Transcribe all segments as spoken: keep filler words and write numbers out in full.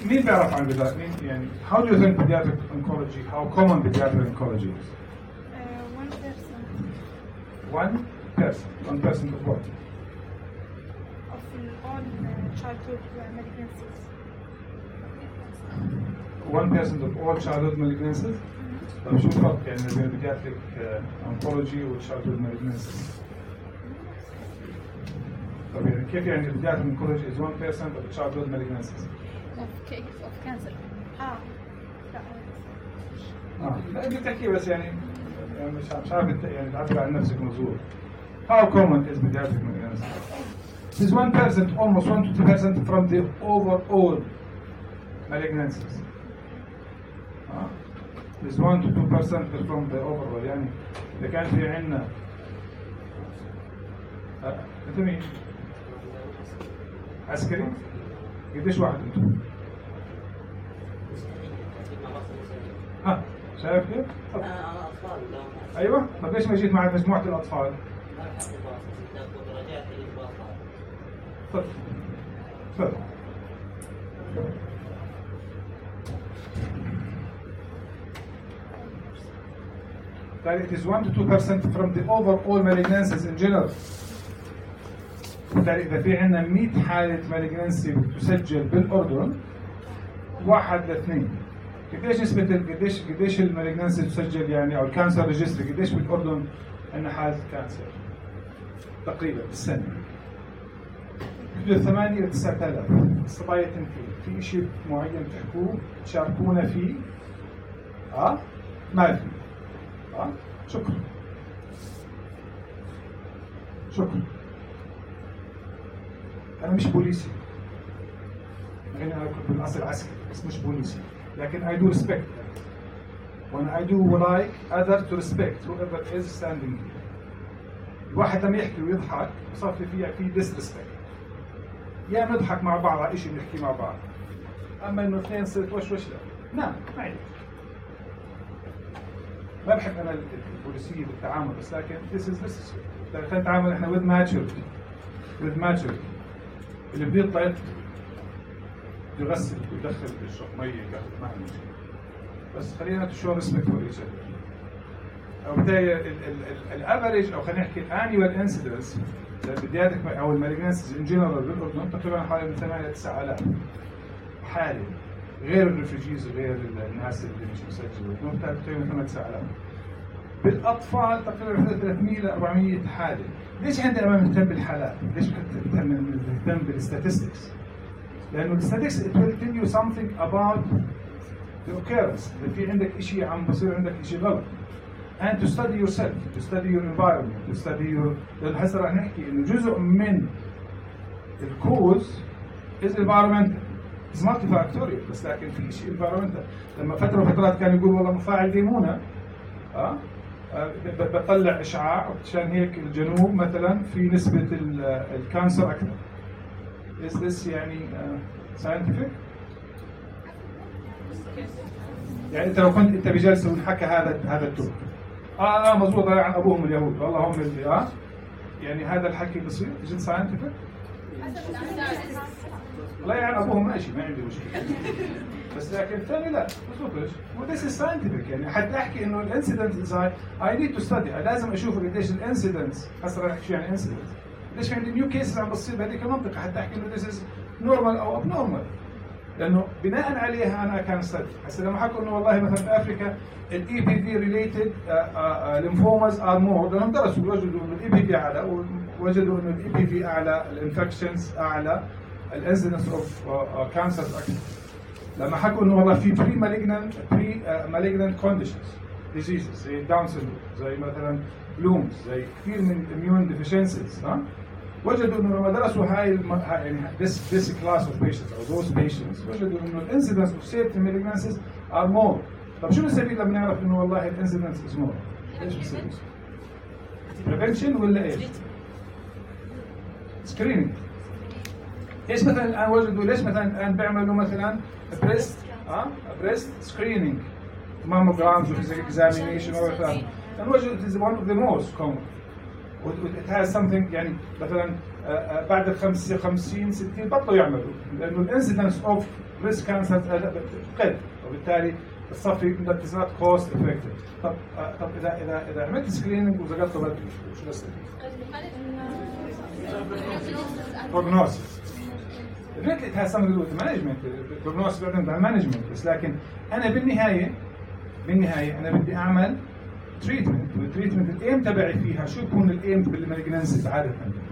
مين بيعرف عن pediatric مين يعني how do you think pediatric oncology how common pediatric oncology is? Uh, one person One person one person of what? of all uh, childhood uh, malignancies. One percent of all childhood malignancies. طيب شو الفرق يعني بين pediatric uh, oncology و childhood malignancies؟ طيب يعني كيف يعني pediatric oncology is one percent of childhood malignancies؟ Of case of cancer. Ah. اه لا بدي تحكي بس يعني يعني مش مش عارف يعني تعبر عن نفسك مظبوط. How common is pediatric malignancy? It is one percent, almost one to two percent from the overall malignancies. آه. It is one to two percent from the overall يعني إذا كان في عندنا آه. أنت مين؟ عسكري؟ قديش واحد أنتم؟ ها شايف كيف؟ ايوه طب ليش ما جيت مع مجموعه الاطفال؟ تفضل تفضل that it is one to two percent from the overall malignancies in general. بالتالي إذا في عندنا مئة حالة malignancy بتسجل بالأردن واحد لاثنين. قديش نسبة قديش قديش المالجنسي تسجل يعني أو الكانسر ريجستري قديش بالأردن عندنا حالة كانسر؟ تقريبا بالسنة. حدود ثمانية إلى تسعة آلاف. الصبايا تنفي. في شيء معين تحكوه تشاركونا فيه؟ أه؟ ما في. أه؟ شكرا. شكرا. أنا مش بوليسي. يعني أنا كنت بالأصل عسكري بس مش بوليسي. لكن I do respect that. When I do like others to respect whoever is standing here. الواحد لما يحكي ويضحك بصار في فيها في disrespect. يا نضحك مع بعض على شيء نحكي مع بعض. أما إنه اثنين صرت وش وش لا. نعم معي. ما بحب أنا البوليسية بالتعامل بس لكن this is this. خلينا نتعامل إحنا with maturity. with maturity. اللي بده يطلع يغسل ويدخل يشرب ميه يقهوه ما عنده مشكله بس خلينا تشو ريسبكت فور ايتش اذر او بالتالي الافريج او خلينا نحكي الانيوال انسيدنس للبيدياتريك او المالجنسيز ان جنرال بالاردن تقريبا حوالي من ثمانية إلى تسعة آلاف حاله غير الريفوجيز وغير الناس اللي مش مسجلين تقريبا ثمانية إلى تسعة آلاف بالاطفال تقريبا ثلاثمئة إلى أربعمئة حاله ليش عندنا ما بنهتم بالحالات؟ ليش بنهتم بالستاتستكس؟ لأنه الستاتستكس it will tell you something about the occurrence. إذا في عندك شيء عم بصير عندك شيء غلط. And to study yourself, to study your environment, to study your. لأن هسه راح نحكي إنه جزء من الكوز is environmental. It's multifactorial بس لكن في شيء environmental. لما فترة وفترات كان يقول والله مفاعل ديمونة أه؟ بطلع إشعاع عشان هيك الجنوب مثلا في نسبة الكانسر أكثر. Is this يعني uh, scientific؟ يعني أنت لو كنت أنت بجلسة ونحكى هذا هذا التوب آه آه مضبوط عن أبوهم اليهود والله هم اللي آه يعني هذا الحكي بصير جد scientific؟ لا يعني أبوهم ماشي ما عندي مشكلة بس لكن الثاني لا مضبوطش و this is scientific يعني حتى أحكي إنه الانسيدنت إزاي I need to study لازم أشوف قديش الانسيدنتس هسه راح أحكي شو يعني انسيدنت ليش عندي نيو كيسز عم بتصير بهذيك المنطقه حتى احكي انه this is normal او abnormal لانه بناء عليها انا كان ستدي هسه لما حكوا انه والله مثلا في افريكا الاي بي في ريليتد ليمفوماز ار مور لانهم درسوا وجدوا انه الاي بي في اعلى ووجدوا انه الاي بي في اعلى الانفكشنز اعلى الانسيدنس اوف كانسرز اكثر لما حكوا انه والله في بري مالجنانت بري مالجنانت كونديشنز ديزيزز زي داون سيندروم زي مثلا بلومز زي كثير من الاميون ديفيشنسيز ها وجدوا انه لما درسوا هاي الم... يعني this this class of patients او those patients وجدوا انه الانسيدنس اوف سيرتن مالجنانسيز ار مور طب شو السبيل لما نعرف انه والله الانسيدنس از مور؟ ايش بصير؟ بريفنشن ولا ايش؟ سكرينينج ايش مثلا الان وجدوا ليش مثلا الان بيعملوا مثلا بريست ها بريست سكرينينج mammograms وفيزيك اكزامينيشن وغيره لأن وجدوا it is one of the most common it has something يعني مثلا آه، آه، بعد ال خمسين ستين بطلوا يعملوا لانه الانسيدنس اوف ريسك كانسر قل، وبالتالي الصفي that is not cost effective. طب آه، طب اذا اذا اذا عملت سكريننج وزقطت بدري شو بصير؟ prognosis. Definitely it has something to do with management. prognosis بيعتمد على management، بس لكن انا بالنهايه بالنهايه انا بدي اعمل تريتمنت، والتريتمنت الايم تبعي فيها شو بكون الايم بالمالجنسيز عاده؟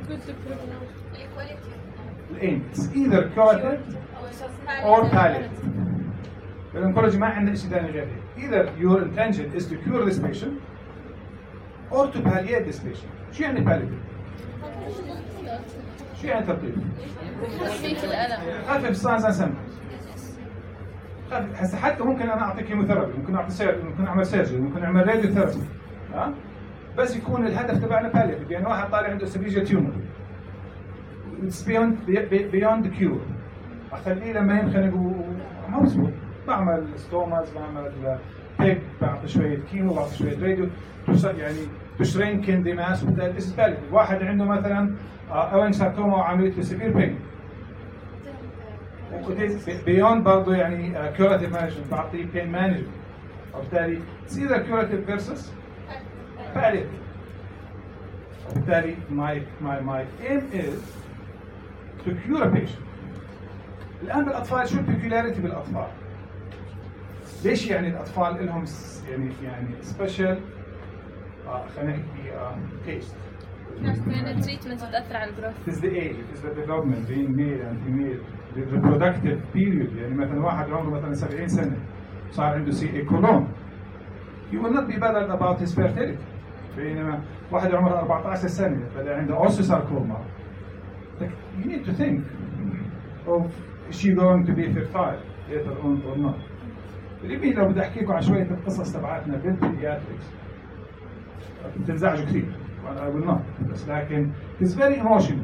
الايم it's either curative or palliative. بالانكولوجي ما عندنا شيء ثاني غير هيك. either your intention is to cure this patient or to palliate this patient. شو يعني palliative؟ شو يعني تلطيف؟ خفف signs and symptoms. خفف هسه حتى ممكن انا اعطي كيموثيرابي، ممكن اعطي سيرجري، ممكن اعمل سيرجري، ممكن اعمل راديو ثيرابي، ها؟ بس يكون الهدف تبعنا باليتيف، يعني واحد طالع عنده سبيجا تيومر it's beyond beyond the cure. اخليه لما ينخنق وما بزبط، بعمل ستوماز، بعمل بيج، بعطي شويه كيمو، بعطي شويه راديو، يعني تشرينكن دماس، وبالتالي this is palliative. واحد عنده مثلا اوين ساركوما وعمليه سيفير بين بيوند برضه يعني كيوراتيف مانجمنت، بعطيه بين مانجمنت، وبالتالي it's either curative versus palliative. وبالتالي my my my aim is to cure a patient. الان بالاطفال شو البيكولاريتي بالاطفال؟ ليش يعني الاطفال لهم يعني يعني سبيشال آه خلينا نحكي تيست؟ لأن التريتمنت بتأثر على الجروث. It is the age, it is the development, being male and female, the reproductive period. يعني مثلا واحد عمره مثلا سبعين سنة صار عنده سي اي كولون. You will not be bothered about his fertility. بينما واحد عمره أربعة عشر سنة بدأ عنده اوسيساركوما. You need to think of is she going to be fertile later on or not. اللي لو بدي احكي لكم عن شوية القصص تبعتنا بالبيدياتريكس بتنزعجوا كثير. I will not. بس لكن it's very emotional.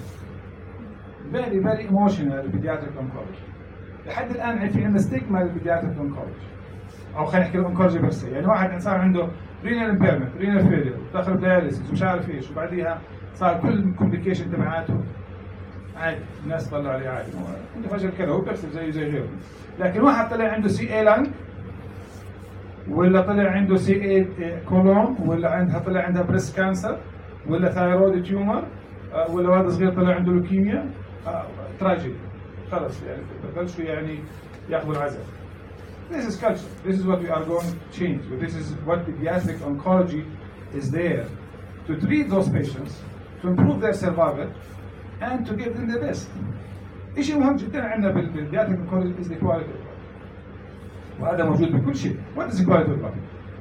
very very emotional البيدياتريك oncology. لحد الآن في عندنا ستيغما للبيدياتريك oncology. أو خلينا نحكي الأونكولوجي بس يعني واحد إنسان عنده renal impairment, renal failure، دخل بدياليسيس ومش عارف إيش، وبعديها صار كل complication تبعاته عادي، الناس طلعوا عليه عادي، عنده فشل كلى هو بيرسل زيه زي غيره. لكن واحد طلع عنده سي اي لانج، ولا طلع عنده سي اي كولون، ولا عندها طلع عندها بريست كانسر، ولا ثايرويد تيومر، ولا ولد صغير طلع عنده لوكيميا، تراجيدي خلص يعني بلشوا يعني ياخذوا العزاء. This is culture. This is what we are going to change. This is what pediatric oncology is there to treat those patients, to improve their survival, and to give them the best. شيء مهم جدا عندنا بالبيدياتريك oncology is the quality of life. وهذا موجود بكل شيء. What is the quality of life?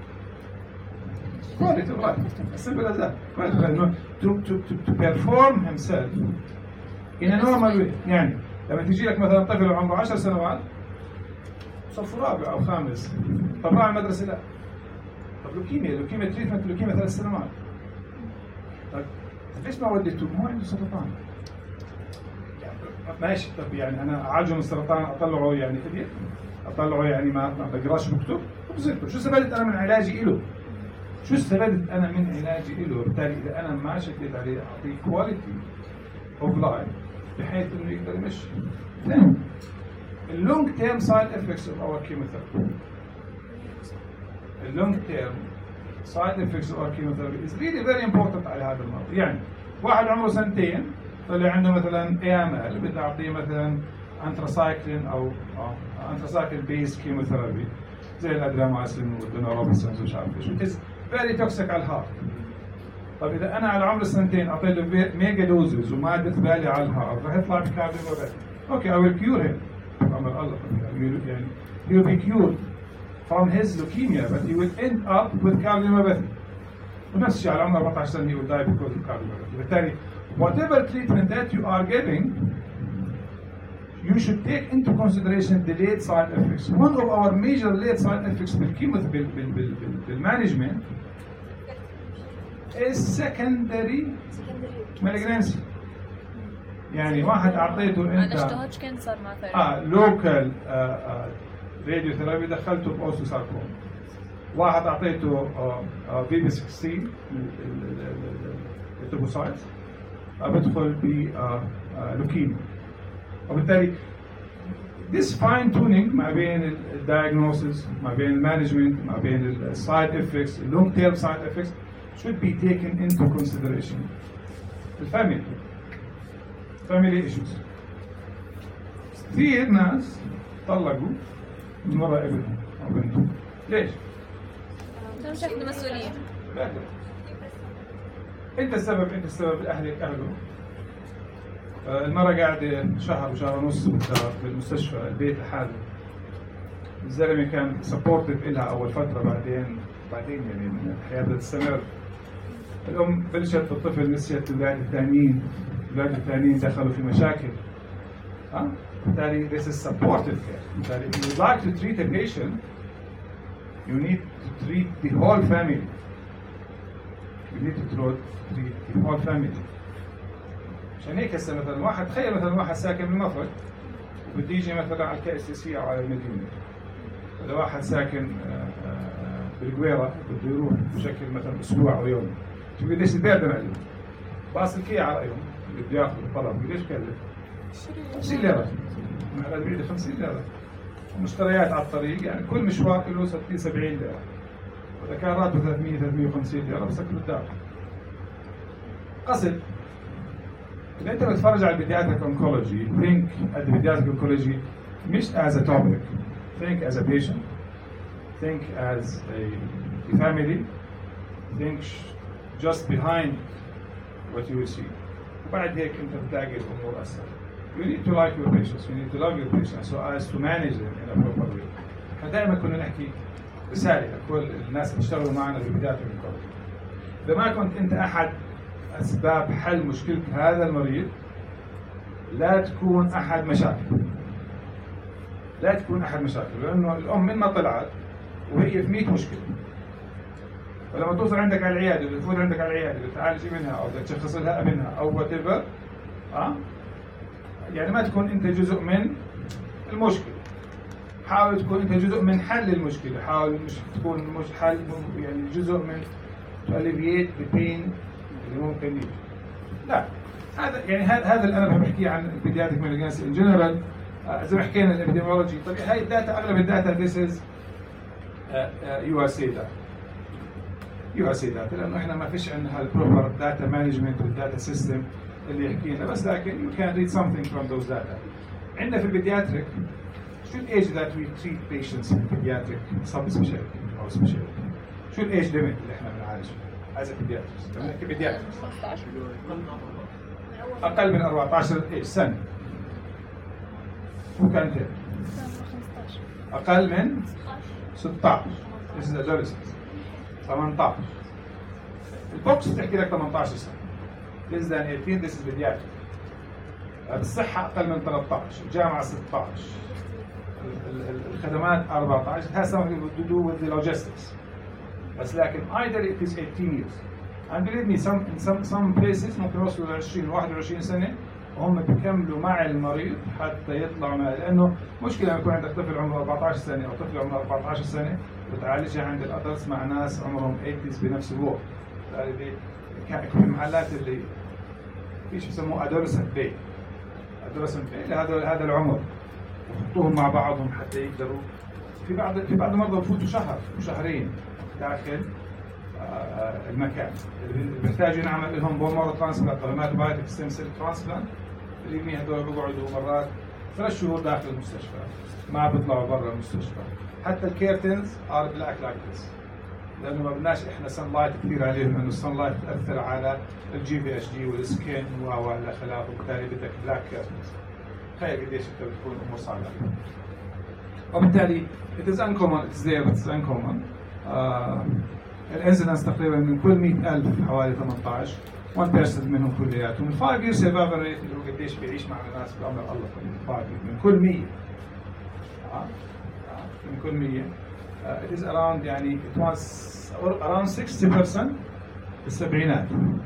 Quality of life. Simple as that. Quality of life. To, to, to, to perform himself in a normal way. يعني لما تيجي لك مثلا طفل عمره عشر سنوات صف رابع أو خامس، طب راعي المدرسة لا. طب لوكيميا، لوكيميا تريتمنت لوكيميا ثلاث سنوات. طب ليش ما وديته؟ ما عنده سرطان. ماشي، طب يعني أنا أعالجه من السرطان أطلعه يعني فدية؟ أطلعه يعني ما ما بقراش بكتب؟ بصير شو استفدت أنا من علاجي إله؟ شو استفدت أنا من علاجي إله؟ بالتالي إذا أنا ما شكيت عليه أعطيه كواليتي أوف لايف بحيث إنه يقدر يمشي. اثنين اللونج تيرم سايد افكتس اوف اور كيموثيرابي. اللونج تيرم سايد افكتس اوف اور كيموثيرابي از ريلي فيري امبورتنت على هذا المرض. يعني واحد عمره سنتين طلع عنده مثلا اي ام ال، بدي اعطيه مثلا انتراسايكلين او انتراسايكلين بيس كيموثيرابي زي الادراماسين والدونوروبيسين ومش عارف ايش، it is very toxic على الهارت. طيب اذا انا على عمر السنتين اعطيته ميجا دوزز وما ادت بالي على الهارت راح يطلع بكارديوميوباثي. اوكي I will cure him. أمر الله يعني he will be cured from his leukemia but he will end up with cardiomyopathy. ونفس الشيء على عمر أربعة عشر سنة he will die because of cardiomyopathy. بالتالي whatever treatment that you are giving you should take into consideration the late side effects. One of our major late side effects بالchemotherapy بالmanagement is secondary malignancy. يعني واحد اعطيته انت انا اشتهج كانسر مثلا اه لوكال راديو ثيرابي دخلته باوستوساركوما. واحد اعطيته بي بي ستة عشر التوبوسايت بدخل بلوكيميا. وبالتالي this fine tuning ما بين الدايجنوسيس ما بين المانجمنت ما بين السايد افكتس اللونج تيرم سايد افكتس should be taken into consideration. الفاميلي family issues. كثير ناس طلقوا من وراء ابنهم او بنتهم. ليش؟ مش شكل مسؤولية. باهي. انت السبب، انت السبب، اهلك اهله. آه، المرة قاعدة شهر وشهر ونص بالمستشفى، البيت لحاله. الزلمة كان سبورتيف إلها أول فترة، بعدين بعدين يعني الحياة بتستمر. الأم بلشت بالطفل، نسيت الأولاد الثانيين، الأولاد الثانيين دخلوا في مشاكل. ها؟ بالتالي this is supportive care. بالتالي if you would like to treat a patient, you need to treat the whole family. You need to treat the whole family. عشان هيك هسه مثلا واحد، تخيل مثلا واحد ساكن بالمفرق وبده يجي مثلا على الكي اس اس سي او على المدينه، ولا واحد ساكن بالقويره بده يروح بشكل مثلا اسبوع او يوم، شو قديش البيردن عليه؟ باصل كي على رايهم بده ياخذ الطلب، قديش كلف؟ خمسين ليره، مع البعيد خمسين ليره، ومشتريات على الطريق، يعني كل مشوار له ستين سبعين ليره، واذا كان راتبه ثلاثمية ثلاثمية وخمسين ليره بس له الدار. قصد إذا أنت بتتفرج على البيدياتريك أونكولوجي، think at the pediatric oncology مش as a topic، think as a patient، think as a family، think just behind what you will see. وبعد هيك أنت بتلاقي الأمور أسهل. You need to like your patients، you need to love your patients so as to manage them in a proper way. احنا دائما كنا نحكي رسالة لكل الناس اللي اشتغلوا معنا في البيدياتريك أونكولوجي. إذا ما كنت أنت أحد أسباب حل مشكلة هذا المريض، لا تكون أحد مشاكل. لا تكون أحد مشاكل، لأنه الأم من ما طلعت وهي في مية مشكلة، ولما توصل عندك على العيادة وتفوت عندك على العيادة وتعالج منها أو تشخص لها منها أو وات ايفر، أه؟ يعني ما تكون أنت جزء من المشكلة. حاول تكون أنت جزء من حل المشكلة، حاول مش تكون مش حل، يعني جزء من to alleviate the pain اللي ممكن يجي. لا، هذا يعني هذا هذا اللي انا بحكي عن البيدياتريك مالجنسي ان جنرال. زي ما حكينا الابيديميولوجي، طيب هاي الداتا، اغلب الداتا ذيس از يو اس اي داتا. يو اس اي داتا لانه احنا ما فيش عندنا البروبر داتا مانجمنت والداتا سيستم اللي يحكي لنا، بس لكن يو كان ريد سمثينج فروم ذوز داتا. عندنا في البيدياتريك شو الايج ذات وي تريت بيشنتس في البيدياتريك سب سبيشاليتي او سبيشاليتي؟ شو الايج ليميت اللي احنا بنعالج فيه؟ as a pediatrist. لما نحكي pediatrist أقل من أربعة عشر إيش سنة. هو كان كده. أقل من ستة عشر. This is adolescence. ثمانية عشر. البوكس بتحكي لك ثمانية عشر سنة. Less than eighteen this is pediatric. الصحة أقل من ثلاثة عشر. الجامعة ستة عشر. الخدمات أربعة عشر. It has something to do with the logistics. بس لكن ideally it is eighteen years. And believe me, some in some some places ممكن يوصلوا ل عشرين واحد وعشرين سنة وهم بيكملوا مع المريض حتى يطلعوا معه، لأنه مشكلة لما يكون عندك طفل عمره أربعة عشر سنة أو طفل عمره أربعة عشر سنة وتعالجها عند الأدلتس مع ناس عمرهم ثمانين بنفس الوقت. يعني في محلات اللي فيش بسموه adolescent bay. adolescent bay هذا هذا العمر وحطوهم مع بعضهم حتى يقدروا. في بعض في بعض المرضى بفوتوا شهر وشهرين داخل آه المكان اللي بيحتاجوا نعمل لهم بون مارو ترانسبلانت ولا هيماتوبايتيك ستيم سيل ترانسبلانت، اللي مين هذول بيقعدوا مرات ثلاث شهور داخل المستشفى ما بيطلعوا برا المستشفى. حتى الكيرتنز ار بلاك لايك ذس، لانه ما بدناش احنا سن لايت كثير عليهم، لانه السن لايت تاثر على الجي في اس جي والسكين والى خلافه، وبالتالي بدك بلاك كيرتنز. تخيل قديش انت بتكون امور صعبه. وبالتالي it is uncommon, it is there but it's uncommon. آه الانسيدنس تقريبا من كل مئة ألف حوالي ثمانية عشر واحد بالمئة منهم كلياتهم. الفايف يير سرفايفل ريت اللي هو قديش بيعيش مع الناس بأمر الله من كل مية. آه. آه. من كل مية. آه. it is around يعني it was around sixty percent بالسبعينات.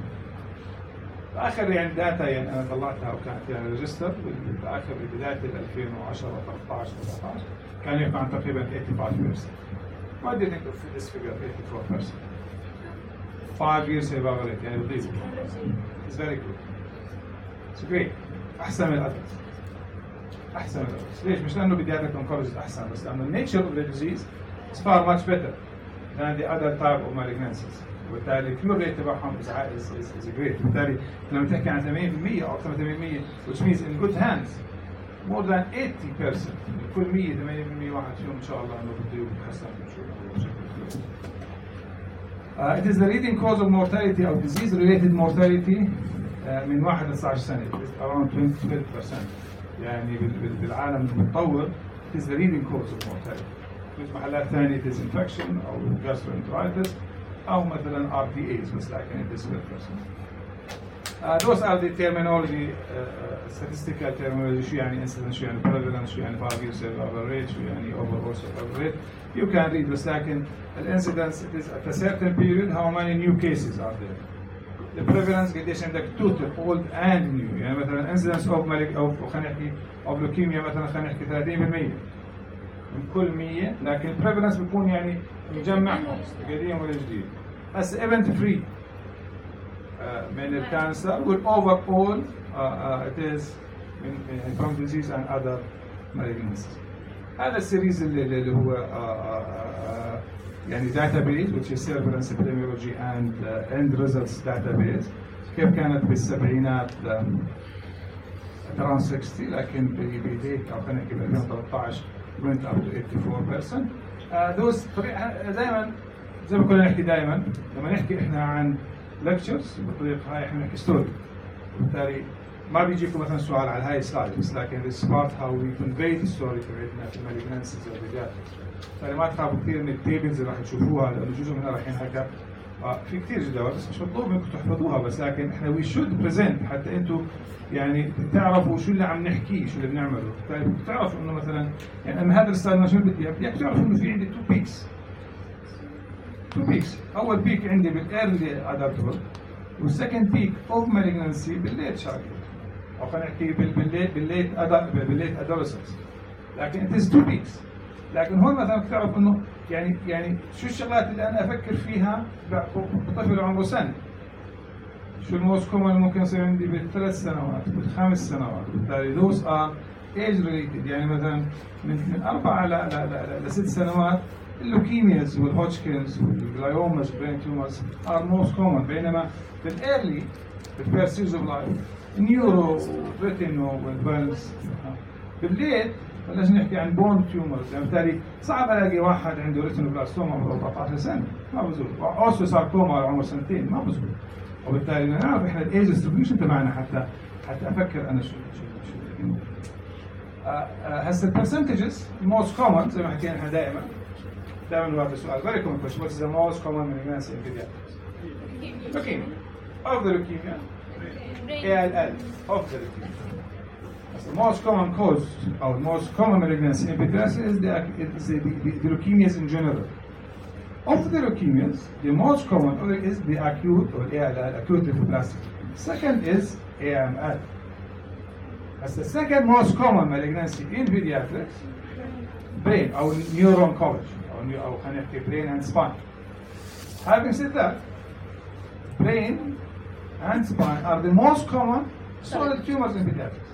آخر يعني داتا يعني أنا طلعتها وكانت يعني ريجستر بالآخر بداية ألفين وعشرة ثلاثة عشر أربعة عشر كان يقع عن تقريبا ثمانية وثمانين بالمئة. What do you think of this figure eighty-four percent? five year survival rate يعني بتضيف. It's very good. It's great. أحسن من الأدلت. أحسن من الأدلت. ليش؟ مش لأنه pediatric oncology أحسن بس لأنه nature of the disease is far much better than the other type of malignancies. وبالتالي الكيور ريت تبعهم is, is, is, is great. وبالتالي لما تحكي عن ثمانين بالمية أو ثمانية بالمية which means in good hands more than eighty percent كل مية ثمانين بالمية واحد فيهم إن شاء الله إنه بده يتحسن بشكل كبير. Uh, it is the leading cause of mortality or disease-related mortality uh, من واحد ل اثني عشر سنة. It is around twenty percent. يعني بالعالم المتطور it is the leading cause of mortality. في محلات ثانية it is infection أو gastroenteritis أو مثلا R D As بس لكن it is twelve percent. Uh, those are the terminology, uh, uh, statistical terminology. شو يعني incidence, شو يعني prevalence, شو يعني five year survival rate, شو يعني overall survival rate. You can read بس لكن الانسيدنس it is at a certain period how many new cases are there. The prevalence قديش عندك total old and new. يعني مثلا incidence of malic أو خلينا نحكي of leukemia مثلا خلينا نحكي ثلاثين بالمية من كل مية لكن prevalence بيكون يعني مجمعهم القديم والجديد. هسه event free. Uh, من الكانسر والoverall uh, uh, it is in, in from disease and other malignancies. هذا السيريز اللي, اللي هو uh, uh, uh, يعني database which is surveillance epidemiology and uh, end results database. كيف كانت بالسبعينات um, around sixty لكن بديك أو خلينا نحكي ب ألفين وثلاثة عشر went up to eighty-four percent. uh, those دائما زي ما كنا نحكي دائما لما نحكي احنا عن lectures بالطريقة هاي احنا نحكي ستوري وبالتالي ما بيجيكم مثلا سؤال على هاي السلايد بس لكن this part how we convey the story تبعتنا في المالجنانسيز والبيدياتريكس. بالتالي ما تخافوا كثير من التيبلز اللي راح تشوفوها لأنه جزء منها رايحين هكا آه في كثير جداول بس مش مطلوب منكم تحفظوها بس لكن احنا we should present حتى انتم يعني تعرفوا شو اللي عم نحكيه شو اللي بنعمله. بالتالي بتعرفوا انه مثلا يعني انا هذا السلايد شو بدي اياك تعرفوا انه في عندي two peaks. two peaks. أول بيك عندي بالإيرلي أدلتهود والسكند بيك أوف مالجنانسي بالليت شايلدهود أو خلينا نحكي بالليت بالليت بالليت أدولسنس. لكن it is two peaks. لكن هون مثلا بتعرف إنه يعني يعني شو الشغلات اللي أنا أفكر فيها بطفل عمره سنة. شو الموست كومن ممكن يصير عندي بالثلاث سنوات بالخمس سنوات. بالتالي those are age related يعني مثلا من من أربعة ل ل لست سنوات. اللوكيمياز والهوتشكنز والجلايوماز والبرين تيومرز are most common بينما بالايرلي بالفيرست years of life النيورو والريتينو والبيرنز بالليل بلشنا نحكي عن بون تيومرز. يعني بالتالي صعب الاقي واحد عنده ريتينوبلاستوما عمره أربعة عشر سنه ما بزول اوسو ساركوما عمره سنتين ما بزول. وبالتالي نعرف احنا الايج ديستريبيوشن تبعنا حتى حتى افكر انا شو شو شو هسه البرسنتجز موست كومن زي ما حكينا احنا دائما دائما هذا السؤال very common question. What is the most common malignancy in pediatrics? Leukemia. Of the leukemia, A L L of the leukemia. That's the most common cause or most common malignancy in pediatrics is the, is the, the, the leukemias in general. Of the leukemias, the most common is the acute or A L L, acute lymphoblastic. Second is A M L. That's the second most common malignancy in pediatrics, brain or neuro-oncology. أو خلينا نحكي brain and spine. Having said that, brain and spine are the most common solid tumors in pediatrics.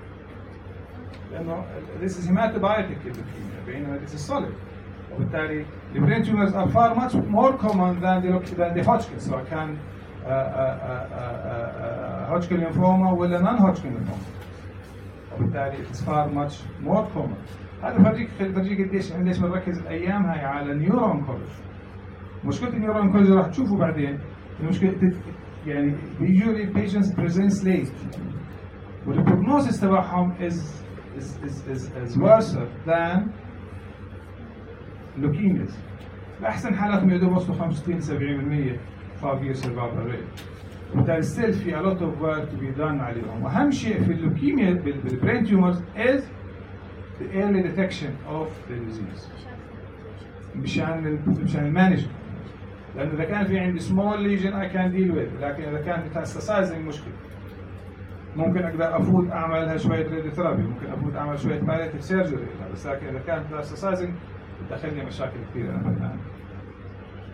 لأنه this is hematopoietic leukemia, بينما this is solid. وبالتالي the brain tumors are far much more common than the than the Hodgkin. سواء كان uh, uh, uh, uh, Hodgkin lymphoma ولا non-Hodgkin lymphoma. وبالتالي it's far much more common. هذا فرجيك فرجيك قديش قديش بنركز الايام هاي على النيورو انكولوجي. مشكله النيورو انكولوجي راح تشوفوا بعدين المشكله يعني usually patients present late والprognosis تبعهم is is is is is worse than leukemias. باحسن حالاتهم يدوب وصلوا خمسة وستين سبعين بالمية five year survival rate. وبالتالي still في a lot of work to be done عليهم. واهم شيء في اللوكيميا بالبرين تيومرز is the early detection of the disease مشان مشان المانجمنت. لأنه إذا كان في عندي small lesion I can deal with لكن إذا كان metastasizing مشكلة. ممكن أقدر أفوت أعملها شوية radiotherapy ممكن أفوت أعمل شوية palliative surgery بس لكن إذا كان metastasizing بتدخلني مشاكل كثيرة أنا الآن.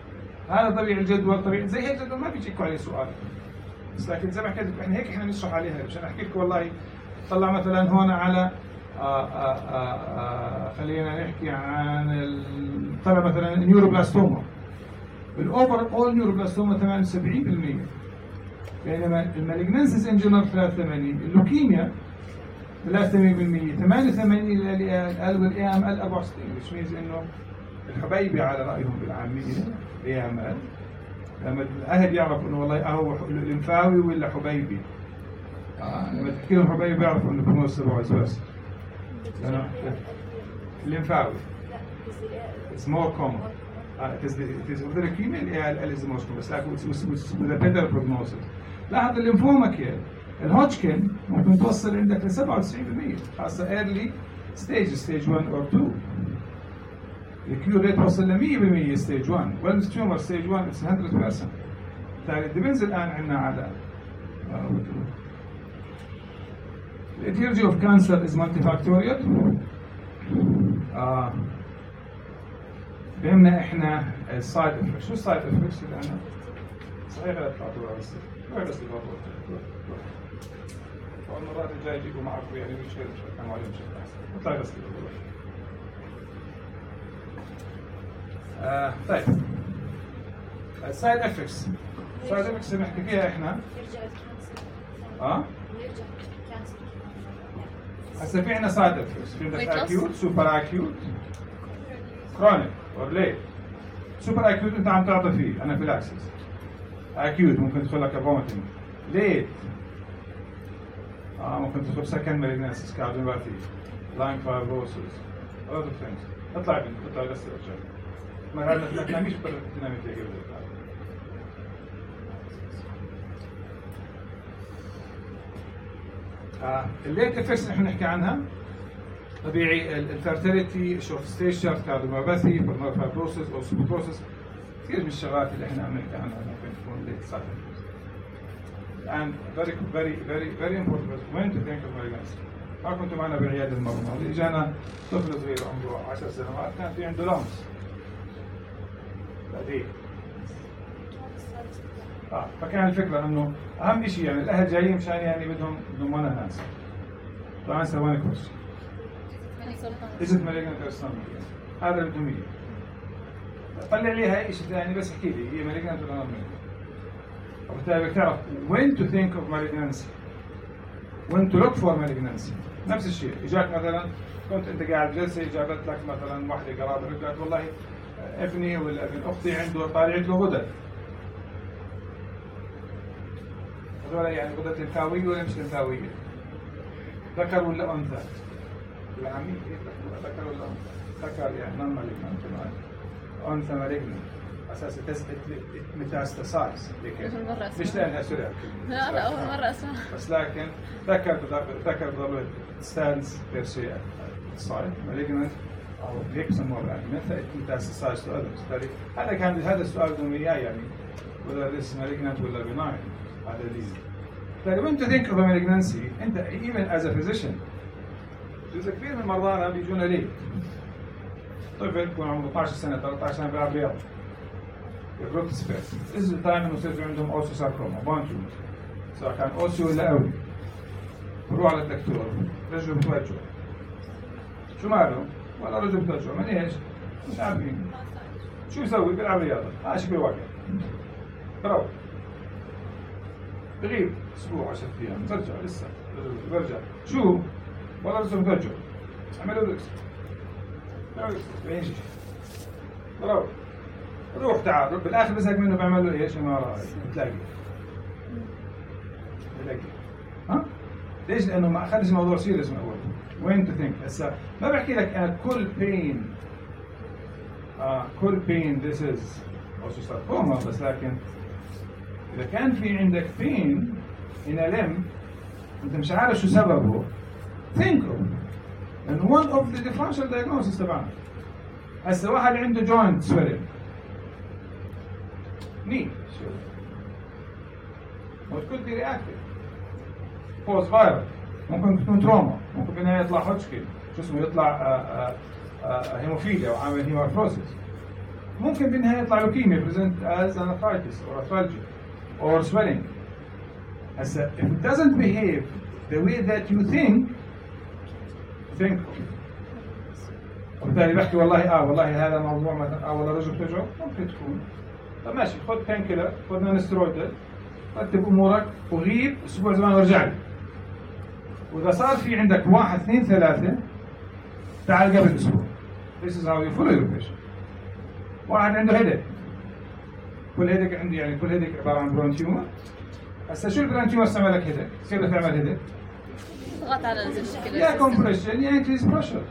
هذا طبيعي الجدول طبيعي زي هيك الجدول ما بيجيكوا عليه سؤال، بس لكن زي ما حكيت لكم احنا هيك احنا بنشرح عليها مشان احكي لكم والله طلع مثلا هون على آآ آآ خلينا نحكي عن طلع مثلا نيوروبلاستوما، الاوفر اول نيوروبلاستوما ثمانية وسبعين بالمئة، بينما المالجنسيس ان جنرال ثلاثة وثمانين، اللوكيميا ثلاثة وثمانين بالمئة، ثمانية وثمانين ال والاي ام ال أربعة وستين، which means انه الحبيبي على رايهم بالعاميه اي ام ال، لما الاهل يعرفوا انه والله هو الليمفاوي ولا حبيبي، آه لما تحكي لهم حبيبي بيعرفوا انه بروز تبعه بس لانه الليمفاوي it's more common. Uh, it is the it is the leukemia اللي L is the most common. It's like with a better prognosis. لاحظ الليمفوما كيف الهوجكن ممكن توصل عندك ل سبعة وتسعين بالمئة خاصة early stage stage one or two. الكيور ريت وصل ل مئة بالمئة stage one. Wellness tumor stage one it's one hundred percent. بالتالي depends الآن عندنا على the etiology of cancer is multifactorial. آه بهمنا احنا السايد افكتس، شو السايد افكتس اللي انا صحيح لا تطلعوا بس روح بس للبابور والمرات الجايه يجيبوا معكم يعني مش كانوا عليهم بشكل احسن اطلعي بس للبابور. آه طيب السايد افكتس السايد افكتس اللي بنحكي فيها احنا اه هسه في عندنا سايد افكتس، في عندك اكيوت سوبر اكيوت كرونيك اور ليت. سوبر اكيوت انت عم تعطي فيه انافيلاكسيس، اكيوت ممكن تدخل لك فوميتنج، ليت اه ممكن تدخل سكند مالجنسيس كارديوباثي لاين فايبروسيس a lot of things. اطلع بنت اطلع بس ارجع ما هذا ما تناميش تنامي في قبل آه الليت افكتس اللي احنا نحكي عنها طبيعي الفيرتيليتي، شورت ستيشر، كارديوميوباثي، بالمر فايبروسيس او سبوتروسيس، كثير من الشغلات اللي احنا عم نحكي عنها ممكن تكون ليت سايد افكتس. And very very very very important when to think of malignancy. ما كنتوا معنا بعيادة المرضى، اللي اجانا طفل صغير عمره عشر سنوات كان في عنده لامس. بعدين اه فكان الفكرة انه اهم شيء يعني الاهل جايين مشان يعني بدهم بدهم وانا ناس. طبعا سوينا كورس. إجت malignant carcinoma هذا بدهم اياه. طلع لي هاي شيء ثاني بس احكي لي هي malignant ولا non malignant. وبالتالي بدك تعرف when to think of malignancy. when to look for malignancy. نفس الشيء اجاك مثلا كنت انت قاعد جلسه جابت لك مثلا واحده قرابه قالت والله ابني ولا ابن اختي عنده طالعت له غدد. هذول يعني غدد لمفاويه ولا مش لمفاويه؟ ذكر ولا انثى؟ العميل ذكر ولا انثى؟ ذكر يعني نون مالجنانت انثى مالجنانت اساس تثبت ميتاستاسايز مش لانها سرعه لا لا اول مره اسمع بس لكن ذكر ذكر ضروري ستاندز بير شيء سايد مالجنانت او هيك بسموها بالعلم ميتاستاسايز تو اذرز. هذا كان هذا السؤال بدهم اياه يعني whether this is malignant ولا benign هذا اللي طيب when to think of a malignancy انت even as a physician جزء كبير من مرضانا بيجونا ليه؟ طفل يكون عمره اثنعش سنه ثلاثة عشر سنه بيلعب رياضه يبروك سبيس از التايم انه يصير عندهم اوسو ساركوما بون تيومر سواء كان اوسيو ولا قوي بروح على الدكتور رجله بتوجع شو ماله؟ ولا رجله بتوجع من ايش؟ مش عارفين شو يسوي؟ بيلعب رياضه اه شكله واقع بروح بغيب اسبوع عشرة ايام برجع لسه برجع شو؟ والله رجله بتوجع عملوا له اكس بيجي بروح روح تعال بالاخر بزهق منه بعمل له ايش؟ ما رايك بتلاقي بتلاقي ها؟ ليش؟ لانه ما اخذش الموضوع سيريس من اول. وين تو ثينك هسه ما بحكي لك انا كل بين آه كل بين ذيس از اوسوساركوما بس لكن اذا كان في عندك بين ان لم انت مش عارف شو سببه ثينك اوف لانه one of the differential diagnosis تبعنا. هسه واحد عنده joint swelling knee could be reactive post viral ممكن تكون تروما ممكن بالنهايه يطلع هوجكن شو اسمه يطلع هيموفيليا او عامل هيموفروسيس ممكن بالنهايه يطلع لوكيميا present as an arthritis or arthralgia or swelling. هسه if it doesn't behave the way that you think think وبالتالي بحكي والله اه والله هذا موضوع مثلا اه والله رجل توجعه ممكن تكون. طب ماشي خذ بين كيلر خذ نون ستيرويدال رتب امورك وغيب اسبوع زمان وارجع لي. واذا صار في عندك واحد اثنين ثلاثه تعال قبل اسبوع. This is how you follow your patient. واحد عنده هيدك كل هيدك عندي يعني كل هيدك عباره عن برون تيومر. هسه شو البرون تيومر تعمل لك هيدك؟ كيف بدك تعمل هيدك؟ ضغط على الزر يا كومبريشن يا انكريز بريشر.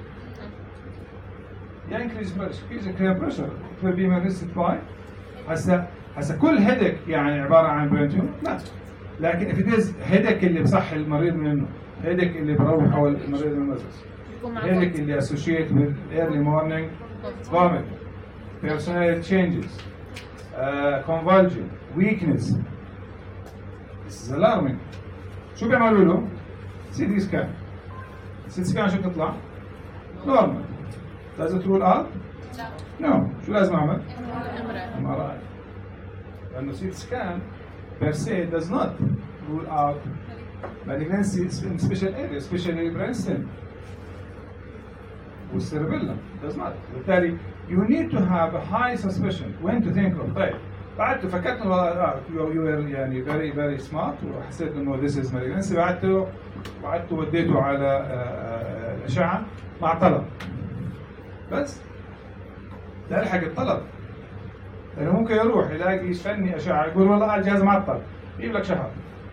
يا انكريز بريشر كيف كريم بريشر will be manifested by هسه هسه كل هيدك يعني عباره عن برون تيومر؟ لا. لكن if it is هيدك اللي بصحي المريض منه هيدك اللي بروح حول المريض من المدرسه هيدك اللي associate with early morning vomit personality changes uh, convulsion weakness this is alarming. شو بيعملوا له؟ سي تي سكان. سي تي سكان شو بتطلع؟ نورمال. does it rule out؟ لا. no. شو لازم اعمل؟ ام ار اي. لانه سي تي سكان per se does not rule out malignancy in special areas, especially brainstem والcerebellum does not. بالتالي you need to have a high suspicion when to think of. طيب بعد فكرت انه اه you were يعني very very smart وحسيت انه this is malignancy بعدته بعدته وديته على الاشعه مع طلب بس لا يلحق الطلب لانه ممكن يروح يلاقي فني اشعه يقول والله الجهاز معطل يجيب لك شهر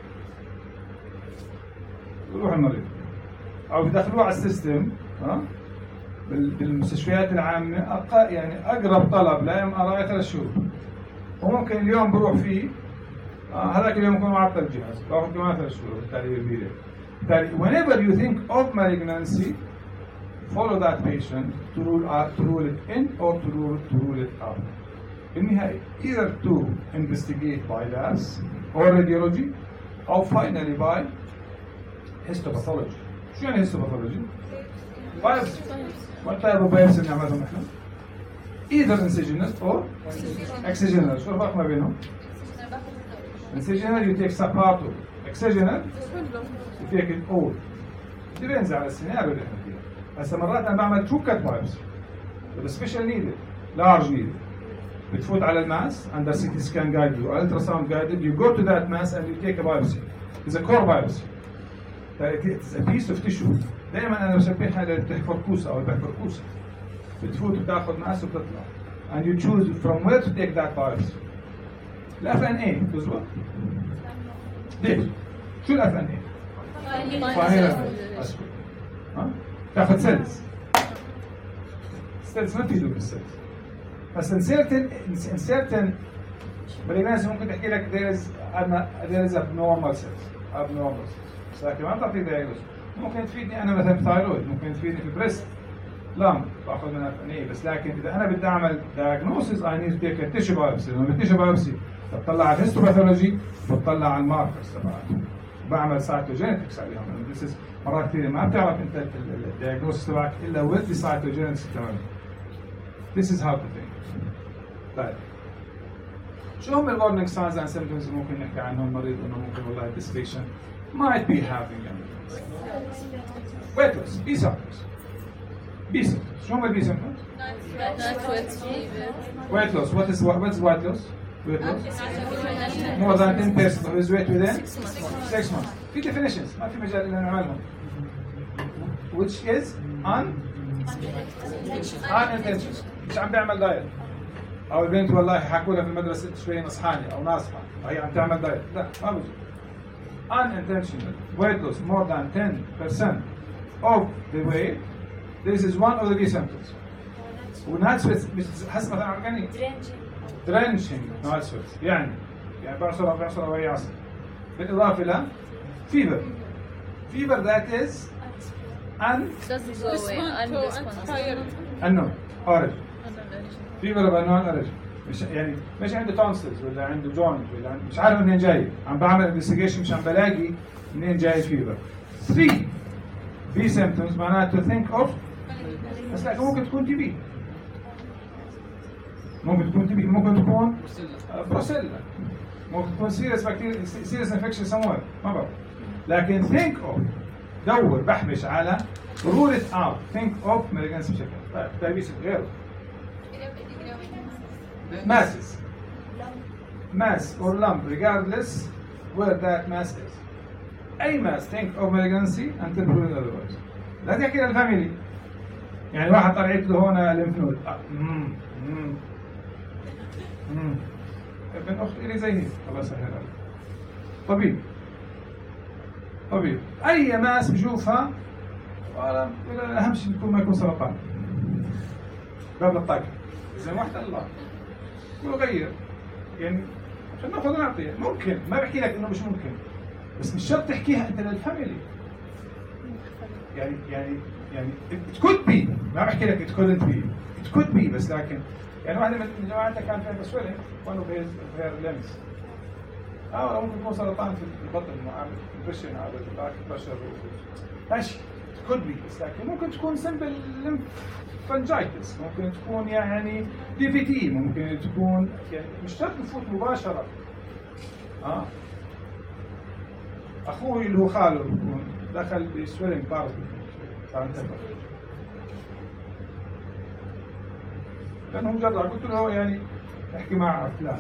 يروح المريض او بدخلوه على السيستم ها بالمستشفيات العامه أق... يعني اقرب طلب لا ام ار اي ثلاث شهور وممكن اليوم بروح فيه آه هذاك اليوم يكون معطل الجهاز باخذ كمان ثلاث شهور بالتالي بالبيئه. بالتالي whenever you think of malignancy follow that patient to rule out to rule it in or to rule to rule it out. بالنهايه either to investigate by labs or radiology or finally by histopathology. شو يعني histopathology؟ biopsy. What type of biopsy نعملهم احنا؟ either incisional or excisional. شو الفرق ما بينهم؟ incisional you take some part of it. excisional you take it all. depends على السيناريو اللي احنا فيها. هسه مرات انا بعمل true cut biopsy with a special needle, large needle. بتفوت على الماس under سي تي scan guided or ultrasound guided. You go to that mass and you take a biopsy. It's a core biopsy. It's a piece of tissue. دائما انا بشبهها للتحفركوسه او البحفركوسه. بتفوت وتاخذ مقاس وبتطلع. And you choose from where to take that biopsy. الاف ان اي تزبط؟ ليش؟ شو الاف ان اي؟ فاهمة اسكت. ها؟ تاخذ سيلز. سيلز ما تفيدوا بالسيلز. بس in certain in certain malignancy ممكن تحكي لك there is there is abnormal cells. abnormal cells. لكن ما بتعطي دايجنوز. ممكن تفيدني انا مثلا في ثايرويد ممكن تفيدني في بريست لام باخذ منها اف ان اي بس لكن اذا انا بدي اعمل دايجنوسيس اي نيد تيك ا تيشو بايوبسي لما بالتيشو بايوبسي بطلع على الهيستوباثولوجي بطلع على الماركرز تبعته بعمل سايتوجينيتكس عليهم يعني مرات كثير ما بتعرف انت الدايجنوسيس تبعك الا وذ سايتوجينيتكس تماما. This is how to think. طيب شو هم الورنينج ساينز اند سيمبتومز اللي ممكن نحكي عنهم المريض انه ممكن والله this patient might be having emergency. Weight loss, B symptoms. B symptoms. شو هم البي symptoms? Weight loss. What is what is weight loss? Weight loss. More than ten percent of his weight within six months. في definitions ما في مجال إلا نعملهم. Which is un unintentional. مش عم بيعمل دايت. أو البنت والله حكوا لها في المدرسة شوي نصحاني أو ناصحة وهي عم تعمل دايت. لا ما بيجي. Unintentional weight loss more than ten percent of the weight. This is one of the key symptoms. ونات سويت حسب مثلا عرقاني drenching نات سويت يعني يعني بعصر بعصر وهي عصر بالإضافة إلى fever fever that is un doesn't go away unresponsive unknown origin fever of unknown origin مش يعني مش عنده tonsils ولا عنده joint ولا عنده مش عارف منين جاي عم بعمل investigation مش عم بلاقي منين جاي fever. three B symptoms معناته think of بس لكن ممكن تكون تي بي ممكن تكون تبي ممكن تكون بروسيلا، ممكن تكون سيريس بكتيريا سيريس انفكشن سموير ما بعرف. لكن ثينك اوف دور بحبش على رول ات اوت ثينك اوف مالجنسي بشكل. طيب دايبيتس غيره masses mass or lump regardless where that mass is. أي mass think of malignancy until proven otherwise. لا تحكي للفاميلي يعني واحد طلعت له هون الليمف نود امم امم امم ابن أخت إلي زي هيك الله يسهل عليك. طبيب طبيب أي ماس بشوفها أهم شيء يكون ما يكون سرطان قبل الطاقة زي ما واحد الله يقول غير يعني عشان ناخذ نعطي ممكن ما بحكي لك انه مش ممكن بس مش شرط تحكيها انت للفاميلي يعني يعني يعني it could be ما بحكي لك it couldn't be it could be بس لكن يعني واحدة من جماعتنا كان فيها تسويلنج one of his her limbs اه ممكن يكون سرطان في البطن مع البريشن على الباك بريشر ماشي it could be بس لكن ممكن تكون simple lymph فنجايتس ممكن تكون يعني دي في تي ممكن تكون يعني مش شرط تفوت مباشرة. اه اخوي اللي هو خاله بيكون دخل بسويلنج بارت صار لانه مجرد قلت له يعني احكي مع فلان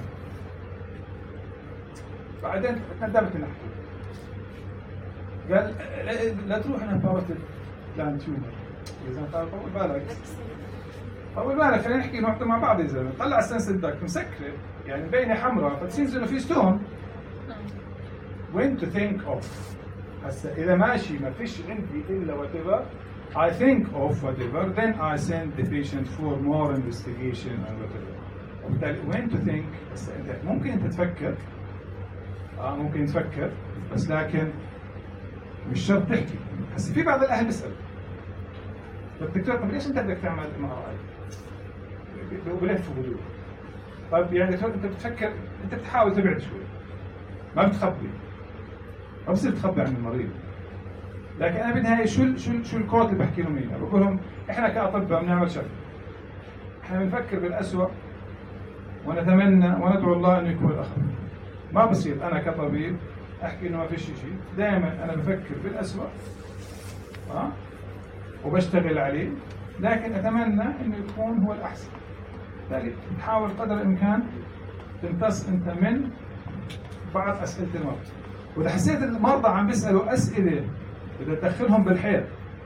بعدين ندمت نحكي قال لا, لا تروح انا فاوت فلان تيومر إذا طول بالك طول بالك خلينا نحكي نحكي مع بعض. إذا طلع السنسل داك مسكرة يعني مبينة حمراء فتسينز إنه في ستون when to think of. هسا إذا ماشي ما فيش عندي إلا whatever I think of whatever then I send the patient for more investigation and whatever. وبالتالي when to think هسا أنت ممكن أنت تفكر آه ممكن تفكر بس لكن مش شرط تحكي. هسا في بعض الأهل بيسأل الدكتور طب ليش انت بدك تعمل ام ار اي؟ وبلف وبدور. طيب يعني دكتور انت بتفكر انت بتحاول تبعد شوي ما بتخبي ما بصير تخبي عن المريض. لكن انا بالنهايه شو شو شو الكود اللي بحكي لهم اياه؟ بقول لهم احنا كاطباء بنعمل شغله احنا بنفكر بالاسوء ونتمنى وندعو الله انه يكون الاخر. ما بصير انا كطبيب احكي انه ما فيش شيء، دائما انا بفكر بالاسوء ها وبشتغل عليه لكن أتمنى إنه يكون هو الأحسن. بالتالي تحاول قدر الإمكان تمتص أنت من بعض أسئلة المرضى. وإذا حسيت المرضى عم بيسألوا أسئلة بدها تدخلهم بالحيط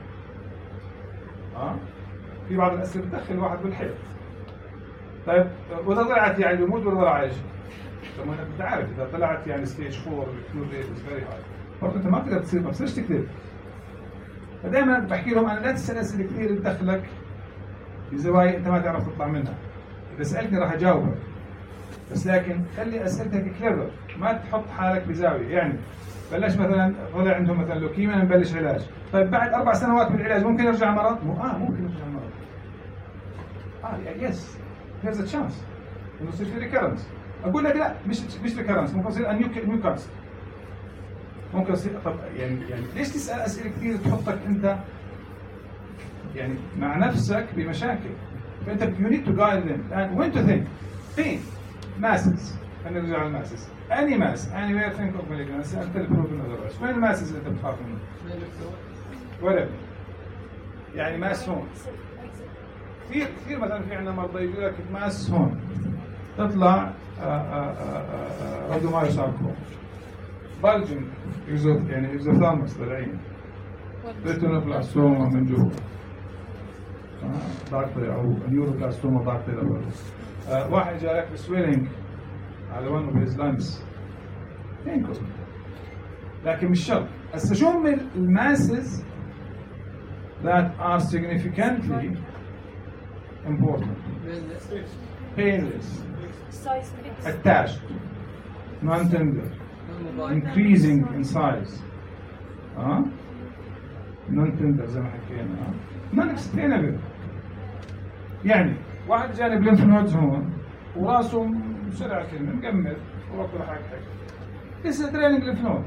آه في بعض الأسئلة بتدخل الواحد بالحيط. طيب وإذا طلعت يعني بيموت ولا طلع عايش؟ طب ما أنت عارف إذا طلعت يعني ستيج فور الكلور ريت از فيري هاي برضه أنت ما بتقدر تصير ما بتصيرش تكذب. فدائما بحكي لهم انا لا تسال اسئله كثير تدخلك بزوايا انت ما تعرف تطلع منها. اذا سالتني راح اجاوبك بس لكن خلي اسئلتك كليفر ما تحط حالك بزاويه. يعني بلش مثلا طلع عندهم مثلا لوكيميا نبلش علاج. طيب بعد اربع سنوات من العلاج ممكن يرجع المرض؟ مو اه ممكن يرجع المرض. اه يس هيرز ا تشانس انه يصير في ريكرنس. اقول لك لا مش مش ريكرنس ممكن يصير نيو نيو كانسر. ممكن يصير طب يعني يعني ليش تسال اسئله كثير تحطك انت يعني مع نفسك بمشاكل. فانت you need to guide them and when to think think masses. خلينا نرجع للماسس any mass anywhere think of malignancy until proven otherwise. وين الماسس اللي انت بتخاف منه؟ ولا يعني ماس هون كثير كثير مثلا في عندنا مرضى يقول لك ماس هون تطلع رادومايوساركوما بلجن يوزف يعني اكزوثالموس للعين ريتينوبلاستوما من جوا ضغطي او نيوروبلاستوما ضغطي لبرا. آه واحد جالك بسويلنج على ون اوف هيز لانجز تنكو لكن مش شرط. هسه شو من الماسز that are significantly important painless attached non-tender increasing in size اه non-tender زي ما حكينا اه non-explainable. يعني واحد جاني بليمف نودز هون وراسه بسرعه كلمه مكمل ووقته راح يحكي لسه تريننج ليمف نود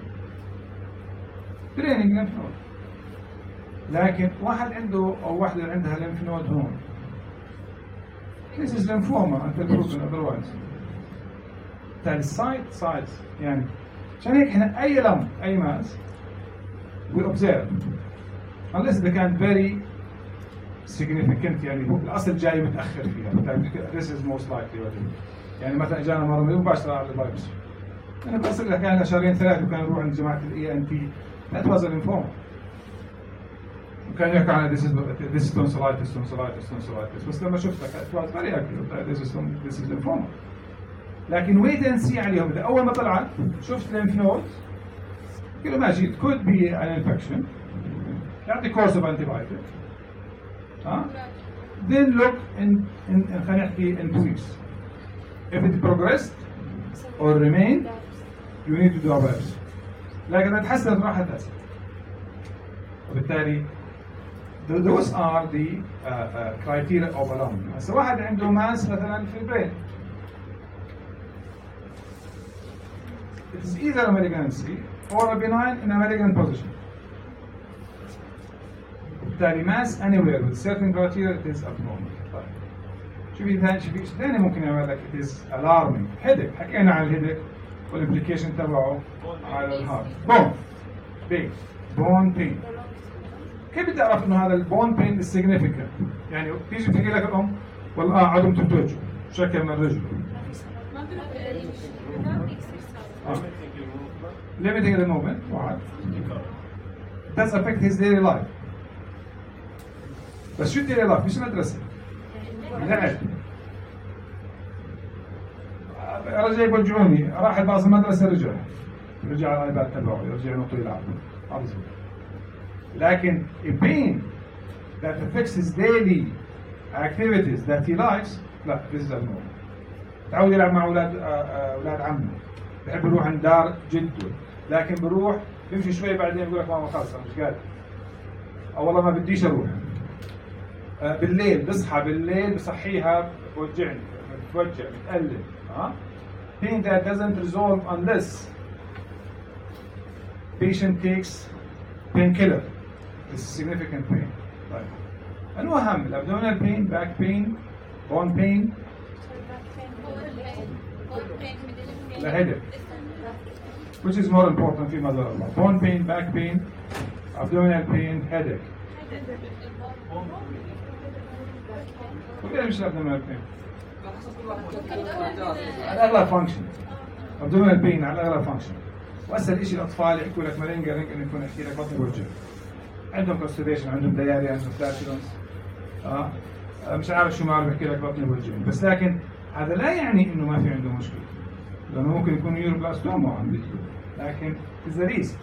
تريننج ليمف نود. لكن واحد عنده او واحده عندها ليمف نود هون This is lymphoma until proven otherwise. تالي site sites يعني عشان هيك احنا أي لم أي ماس we observe unless they can very significant يعني هو الأصل جاي متأخر فيها. This is most likely. يعني مثلا اجانا مرة مباشرة على الفيروس. أنا بأصل لك كان شهرين ثلاثة وكان يروح عند جماعة الإي إن تي that was a lymphoma. وكان يحكي عن this is this is tonsillitis tonsillitis tonsillitis بس لما شفتك it was very accurate this is this is lymphoma. لكن wait and see عليهم إذا أول ما طلعت شفت lymph nodes قلت ماشي it could be an infection يعطي course of antibiotic. ها then look in in خلينا نحكي in two weeks. If it progressed or remained, you need to do a biopsy. لكن إذا تحسنت راح تحسن. وبالتالي those are the uh, uh, criteria of alarm. هسه واحد عنده ماس مثلا في البرين. It is either a malignancy or a benign in a malignant position. وبالتالي mass anywhere with certain criteria it is abnormal. طيب. شوفي ثاني شوفي ثاني ممكن يعمل لك it is alarming. headache حكينا عن الهيدك والimplication تبعه على الهارت. bone pain bone pain. كيف بدي اعرف انه هذا البون pain is significant؟ يعني تيجي بتحكي لك الام والله اه عدم تتوجه شكل من الرجل. آه. limiting the movement واحد. does affect his daily life. بس شو daily life؟ مش مدرسة. لعب. رجع يوجهوني راح الباص المدرسة رجع. رجع على الايباد تبعه يرجع ينط يلعب. لكن a pain that affects his daily activities that he likes لا this is abnormal. تعود يلعب مع اولاد اولاد عمه بحب يروح عند دار جده لكن بروح بيمشي شوي بعدين يقول لك ماما خلص انا مش قادر او والله ما بديش اروح. بالليل بصحى بالليل بصحيها بوجعني بتوجع بتقلب. ها pain that doesn't resolve unless patient takes painkiller. This is significant pain. طيب. المهم الابdominal pain, back pain, bone pain, the headache. Which is more important في ماذا الله؟ Bone pain, back pain, abdominal pain, headache. وكذا مش abdominal pain. على الأغلب function. abdominal pain على الأغلب function. وأسهل شيء الأطفال يحكوا لك مالينجا رينج إنه يكون يحكي لك بطن بوجه. عندهم constipation عندهم diarrhea عندهم flatulence. آه مش عارف شو ما بحكي لك بطن بوجه. بس لكن هذا لا يعني إنه ما في عنده مشكلة. لأنه ممكن يكون نيوروبلاستوما عنده. لكن is the risk.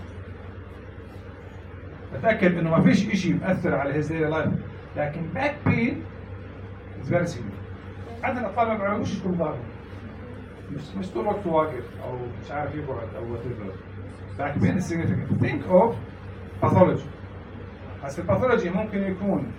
أتأكد إنه ما فيش إشي مؤثر على his daily life. لكن back pain is very significant. عندنا الأطفال ما بيعرفوش يشكوا ظهرهم. مش مش طول الوقت واقف أو مش عارف يقعد أو whatever. back pain is significant. Think of pathology. هسه الباثولوجي ممكن يكون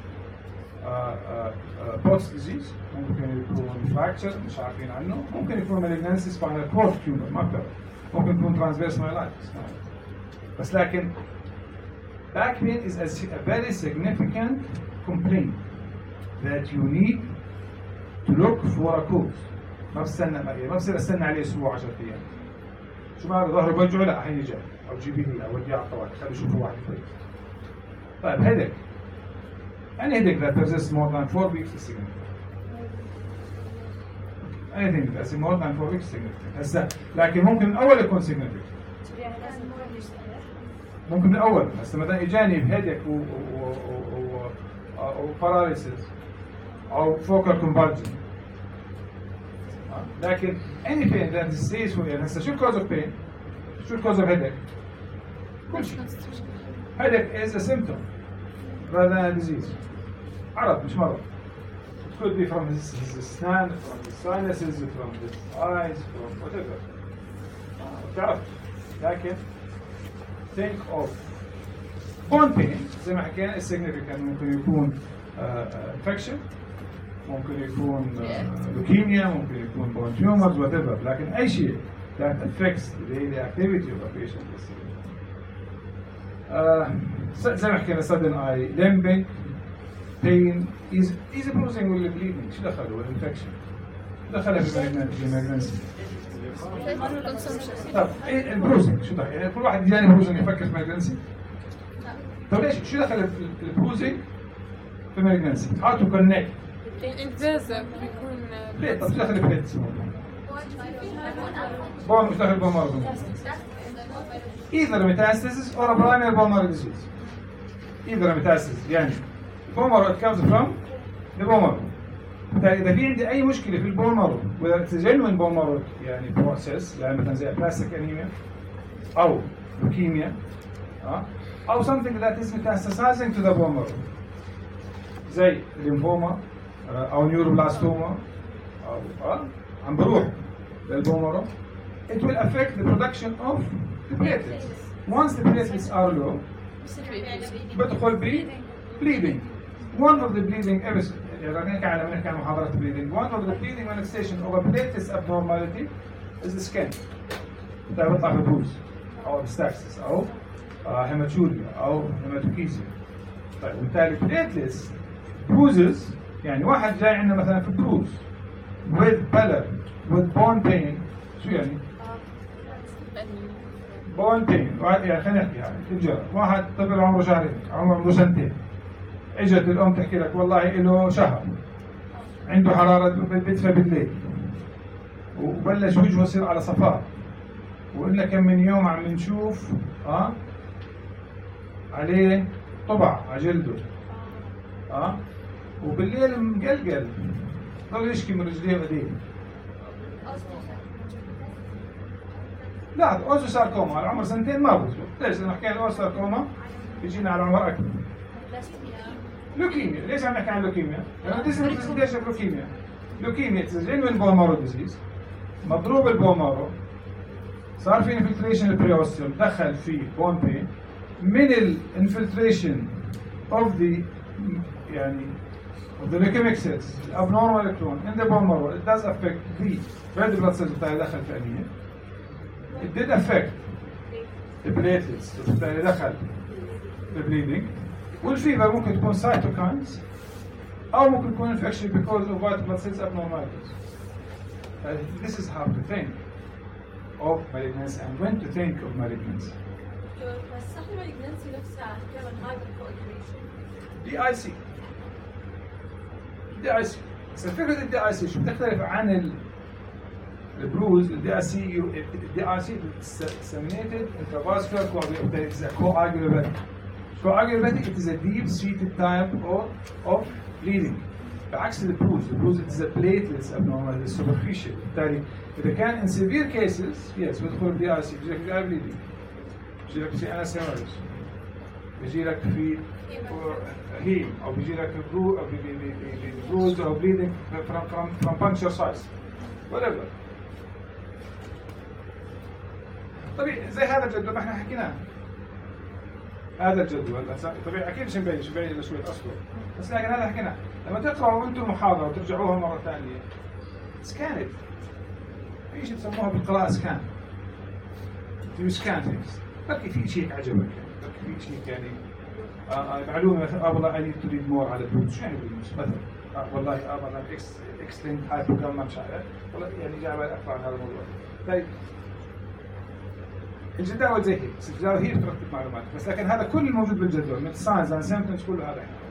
بوتس ديزيز ممكن يكون فراكتشر مش عارفين عنه ممكن يكون مالجنسي سباينال كورد تيومر ما بتعرف ممكن يكون ترانسفيرس مايلايتس بس لكن back pain is a very significant complaint that you need to look for a cause ما بستنى ما بصير استنى عليه اسبوع عشرة ايام شو ما ظهره بوجعه لا هيجي جاي او جيبي لي او وديه على الطوارئ خليه يشوفوا واحد كويس. طيب headache. Any headache that persists more than four weeks is significant. Anything that's more than four weeks is significant. هسه لكن ممكن من أول يكون significant. ممكن من أول هسه مثلا إجاني بheadache و و و و paralysis أو focal convulsion. لكن any pain that stays for years هسه شو cause of pain؟ شو cause of headache؟ كل شيء. Headache is a symptom rather than a disease. عرض مش مرض. It could be from his, his أسنان, from his sinuses, from his eyes, from whatever. تعرف. لكن think of bone pain زي ما حكينا is significant ممكن يكون uh, uh, infection ممكن يكون uh, leukemia ممكن يكون bone tumors whatever. لكن أي شيء that affects the daily activity of a patient is significant. Uh, زي ما حكينا sudden eye limping pain easy easy bruising ولا bleeding شو دخله ولا infection شو دخله بالماجنسي؟ طب ايه البروزنج شو دخل؟ يعني كل واحد يجاني بروزنج يفكر في ماجنسي؟ طب ليش شو دخل البروزنج في ماجنسي؟ how to connect الانفازة بيكون ليه؟ طب شو دخل البليت؟ بون مش دخل بون مرض either metastasis or a primary bone marrow disease either metastasis يعني bone marrow it comes from the bone marrow إذا في عندي أي مشكلة في البون مارو وإذا it's a genuine bone marrow يعني process يعني مثلا زي plastic anemia أو leukemia أو something that is metastasizing to the bone marrow زي lymphoma أو neuroblastoma أو أه عم بروح للبون مارو it will affect the production of the platelets once the platelets are low بدخل ب bleeding one of the bleeding episodes يعني نحكي على نحكي عن محاضرة bleeding one of the bleeding manifestation of a platelets abnormality is the skin بتاع بيطلع في بروز أو abscesses أو هيماتوريا أو هيماتوكيزيا طيب وبالتالي platelets bruises يعني واحد جاي عندنا مثلا في بروز with pallor with bone pain شو يعني؟ bone pain يعني خلينا نحكي يعني الجرح واحد طفل عمره شهرين عمره سنتين اجت الام تحكي لك والله له شهر عنده حراره بدفى بالليل وبلش وجهه يصير على صفار وقلنا كم من يوم عم نشوف اه عليه طبع على جلده اه وبالليل مقلقل ضل يشكي من رجليه وايديه لا اوزو ساركوما على عمر سنتين ما بزبط ليش؟ لما حكينا اوزو ساركوما بيجينا على عمر اكبر لوكيميا ليش عم نحكي عن لوكيميا؟ لأنه this is representation of leukemia. Leukemia is a genuine bone marrow disease. مضروب البون مارو صار في infiltration البريوستيوم دخل في bone pain من ال infiltration of the يعني of the leukemic cells abnormal clone in the bone marrow it does affect the red blood cells بتاعي دخل في أنيميا. It did affect the platelets بتاعي دخل في bleeding. والفيبر ممكن تكون cytokines أو ممكن تكون infection because of white blood cells abnormalities. Uh, this is how to think of malignancy and when to think of malignancy. بس صح malignancy نفسها كمان hypercoagulation. دي آي سي. دي آي سي. بس الفكرة الدي آي سي شو بتختلف عن ال البروز الدي آي سي الدي آي سي disseminated intravascular coagulation is a coagulopathy. Coagulopathy it is a deep-seated type of of bleeding. بعكس البروز البروز it is a platelets abnormal it's superficial. بالتالي إذا كان in severe cases yes بدخل دي آي سي بيجي لك في bleeding بيجي لك في أنس hemorrhage بيجي لك في هيم أو بيجي لك برو أو بروز أو bleeding from from from puncture sites whatever. طبيعي زي هذا الجدول ما احنا حكيناه هذا الجدول طبيعي اكيد مش مبين مش مبين الا شويه اصله بس لكن هذا حكيناه لما تقراوا انتم المحاضره وترجعوها مره ثانيه سكانت في شيء بسموها بالقراءه سكان في سكان بلكي في شيء عجبك بلكي في شيء يعني آه معلومه مثلا اه والله اي تريد مور على البروز شو يعني بالنص مثلا آه والله اه والله اكس اكستند هايبوكام ما شاء والله يعني جاي بالي اكثر عن هذا الموضوع. طيب الجداول زي هيك بس الجداول هي بترتب معلومات بس لكن هذا كل الموجود بالجدول من الساينز اند سيمبتومز كله هذا احنا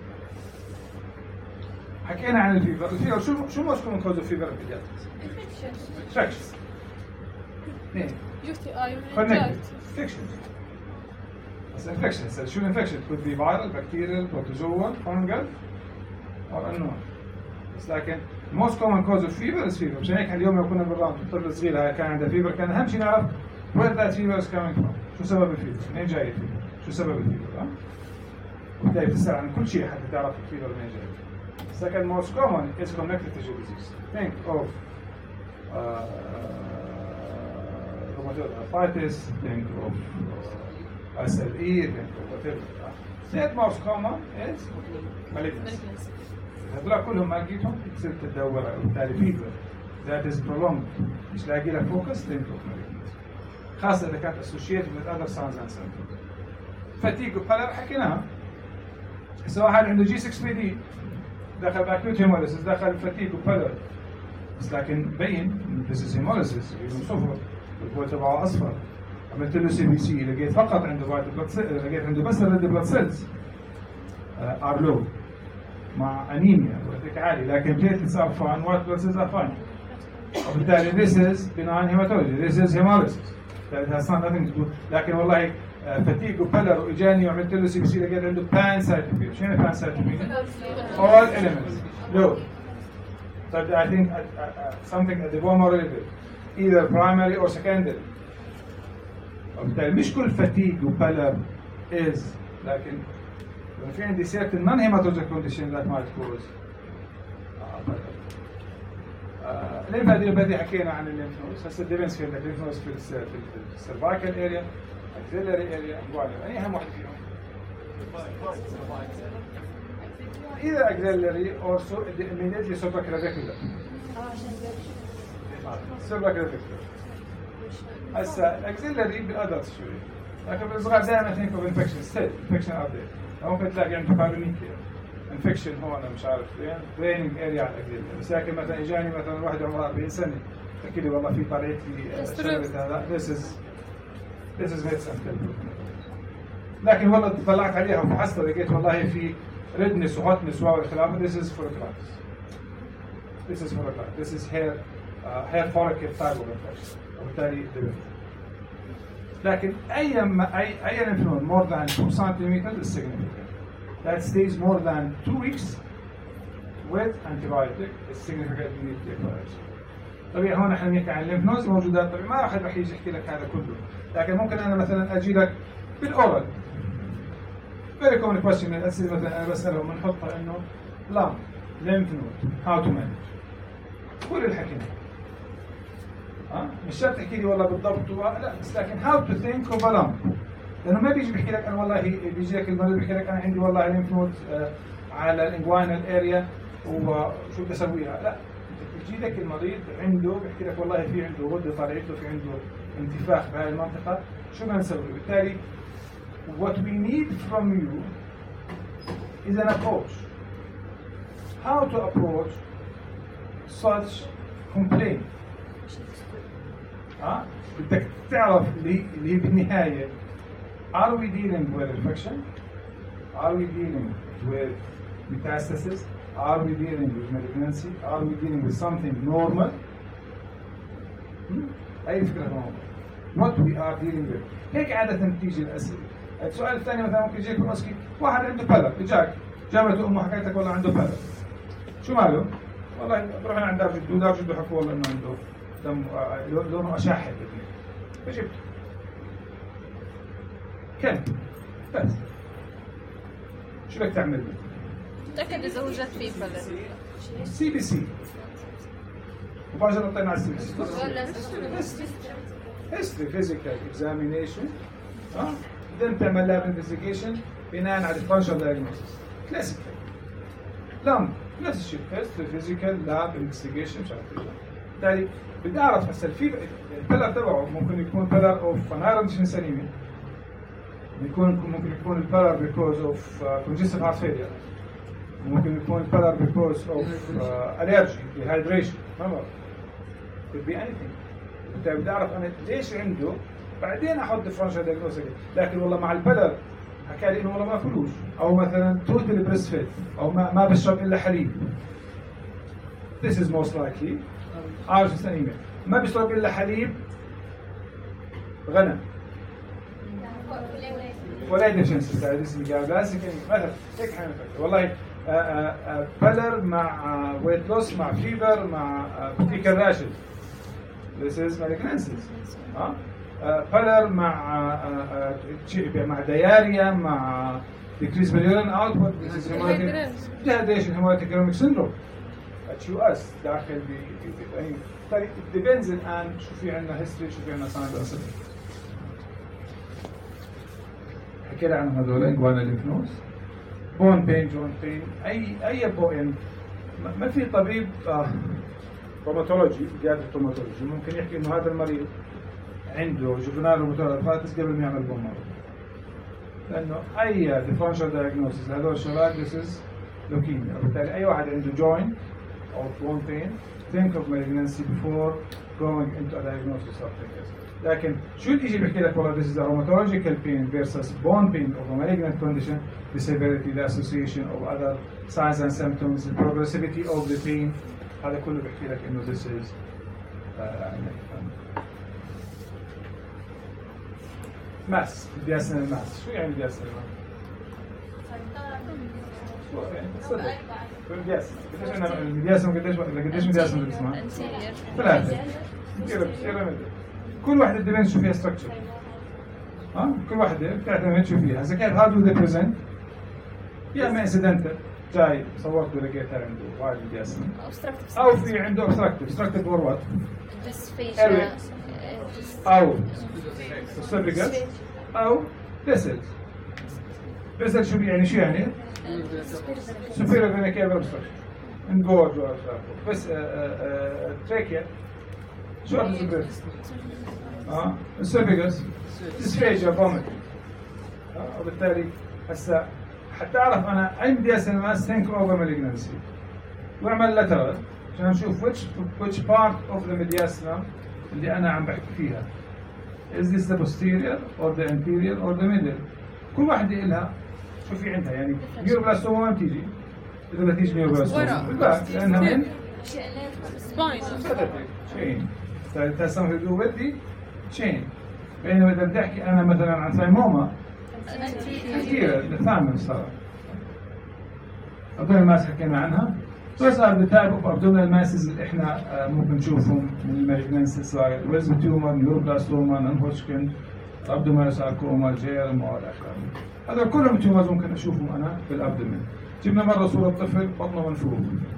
حكينا عن الفيفر. الفيفر شو شو موست كومن كوز اوف فيفر بالبيدياتريكس؟ انفكشن اثنين يو تي اي انفكشن بس انفكشن شو الانفكشن؟ could be viral, bacterial, protozoal, fungal or unknown بس لكن most common cause of fever is fever. مشان هيك اليوم لو كنا بالرام الطفل صغير كان عنده فيفر كان اهم شيء نعرف where that fever is coming from. شو سبب الفيفر؟ منين جاي الفيفر؟ شو سبب الفيفر؟ ها؟ وبدأ تسأل عن كل شيء حتى تعرف الفيفر منين جاي. Second most common is connective tissue disease. Think of uh, rheumatoid arthritis, think of uh, S L E, think of whatever. Third most common is malignancy. هذول كلهم ما لقيتهم تصير تدور وبالتالي فيفر that is prolonged مش لاقي لها focus think of malignancy. خاصة إذا كانت associated with other signs and symptoms. fatigue وبلر حكيناها هسه واحد عنده جي ستة بي دي دخل باكيوت هيموليسيس دخل فتيك وبلر بس لكن بين ذيس از هيموليسيس يوم صفر البول تبعه اصفر عملت له سي بي سي لقيت فقط عنده وايت بلاد سيلز لقيت عنده بس الريد بلاد سيلز ار لو مع انيميا وهيك عالي لكن بليتلتس ار فاين وايت بلاد سيلز ار فاين وبالتالي this is benign hematology this is hemolysis that has nothing to do لكن والله فتيك وبلر واجاني وعملت له سي بي سي لقيت عنده pancytopenia شنو pancytopenia؟ all elements low so I think uh, uh, something at the bone related either primary or secondary وبالتالي مش كل فتيك وبلر is لكن لو في عندي certain non hematologic condition that might cause الليمفادينوباثي بدي حكينا عن الليمف نودز هسه ديبنس في عندك ليمف نودز في السيرفايكال اريا اكسيلري اريا انجوانال اني اهم واحد فيهم either axillary or so immediately supraclavicular supraclavicular هسه الاكسيلري بالادلت شوي لكن بالصغار دائما think of infection still infection out there ممكن تلاقي عنده بارونيكيا انفكشن هون مش عارف فين دريننج اريا على الاكزيلري بس لكن مثلا اجاني مثلا واحد عمره أربعين سنه حكي لي والله في طلعت لي شغله هذا this is this is medicine لكن والله طلعت عليها وفحصت لقيت والله في redness وهوتنس والخلاف this is folliculitis this is folliculitis this is hair uh, hair follicle type of infection وبالتالي لكن اي اي اي lymph more than two centimeters is significant that stays more than two weeks with antibiotic is significant immediate occurrence. طبيعي هون احنا بنحكي عن الليمف نودز موجودات طبيعي ما واحد رح يجي يحكي لك هذا كله لكن ممكن انا مثلا اجي لك بالاورال very common question من الاسئله مثلا انا بسالهم بنحطها انه لام lymph node how to manage كل الحكينا ها مش شرط تحكي لي والله بالضبط لا بس لكن how to think of a lump لانه ما بيجي بيحكي لك انا والله بيجي لك المريض بيحكي لك انا عندي والله ليمف نود على الانجوينال اريا وشو بدي اسويها لا بيجي لك المريض عنده بيحكي لك والله في عنده غده طلعت له في عنده انتفاخ بهذه المنطقه شو بدنا نسوي بالتالي what we need from you is an approach how to approach such complaint ها بدك تعرف اللي اللي بالنهايه are we dealing with infection? Are we dealing with metastasis? Are we dealing with malignancy? Are we dealing with something normal? Hmm? أي فكرة نورمال. What we are dealing with. هيك عادة بتيجي الأسئلة. السؤال الثاني مثلا ممكن يجيك مسكين واحد عنده بلر اجاك جابت أمه حكيتك والله عنده بلر. شو ماله؟ والله بروح عند دار جدو دار جدو حكوا والله إنه عنده دم لونه أشاحب فجبت. كم بس شو بدك تعمل له؟ تأكد إذا وجد فيه بلد سي بي سي مباشرة نطينا على السي بي سي هيستري فيزيكال اكزامينيشن ها بعدين تعمل لاب انفستيجيشن بناء على الفانكشن دايجنوستس كلاسيكال لام نفس الشيء هيستري فيزيكال لاب انفستيجيشن مش عارف بالتالي بدي اعرف هسه في البلر تبعه ممكن يكون بلر اوف نايرون انيميا يكون ممكن يكون البلر because of uh, congestive heart failure ممكن يكون البلر because of uh, allergy dehydration ما بعرف could be anything انت بدي اعرف انا ليش عنده بعدين احط differential diagnosis لكن والله مع البلر حكى لي انه والله ما فلوس او مثلا توتال بريست فيد او ما ما بشرب الا حليب this is most likely عارف انيميا ما بيشرب الا حليب غنم ولا ديفشنسي سايدس ميجابلاسيك مثلا هيك حنفكر والله بلر مع ويت لوس مع فيبر مع بتيكال راشد this is malignancies ها بلر مع مع دياريا مع decrease باليورين output this is hemolytic dehydration hemolytic uremic syndrome at U S داخل ب يعني it depends on شو في عندنا history شو في عندنا signs and كده عن هذول انجوانا ليمف نودز بون بين جوينت بين اي اي بوين ما في طبيب روماتولوجي قياده روماتولوجي ممكن يحكي انه هذا المريض عنده جوفنال روماتويد ارثرايتس قبل ما يعمل بون مارو لانه اي differential diagnosis هذول الشباب this is leukemia. وبالتالي اي واحد عنده joint or bone pain think of malignancy before going into a diagnosis of things. لكن شو اللي يجي بيحكي لك والله this is a rheumatological pain versus bone pain of a malignant condition, the severity, the association of other signs and symptoms, the progressivity of the pain, هذا كله بيحكي لك انه this is ماس. بدي اسال الماس شو يعني بدي اسال الماس؟ شو يعني صدق بدي اسال قديش انا بدي اسال قديش قديش بدي اسال اسمها؟ ثلاثة كل واحدة ديبند شو فيها ستراكشر. ها كل واحدة بتعتمد شو فيها. هسه كيف هذا ذا بريزنت يا اما انسيدنتال جاي صورته لقيتها عنده وايد بدي اسال او في عنده obstructive obstructive or what؟ dysphagia او esophagus او vessels. vessels شو يعني شو يعني؟ superior vena cava obstruction engorge or بس trachea شو هذا الزبرس؟ اه esophagus dysphagia vomiting. وبالتالي هسه حتى اعرف انا اي بدي اسال ما think over malignancy واعمل lateral عشان نشوف which which part of the mediastinum اللي انا عم بحكي فيها. is this the posterior or the anterior or the middle. كل واحدة إلها شو في عندها يعني نيوروبلاستوما ما بتيجي إذا بتيجي نيوروبلاستوما بالباك لأنها من سباين chain. تسمى في بدي chain. بينما إذا بدي أحكي أنا مثلا عن ثايموما كثير الثامن صار. هذول الماس حكينا عنها. Those are the type of abdominal masses اللي احنا ممكن نشوفهم من المالجنانسي سواء ويزن تيومر، نيوروبلاستوما، نون هوجكن، ابدومينال ساركوما، جيرم والى اخره. هذول كلهم تيومرز ممكن اشوفهم انا في الابدومين. جبنا مره صوره طفل بطنه منفوخ.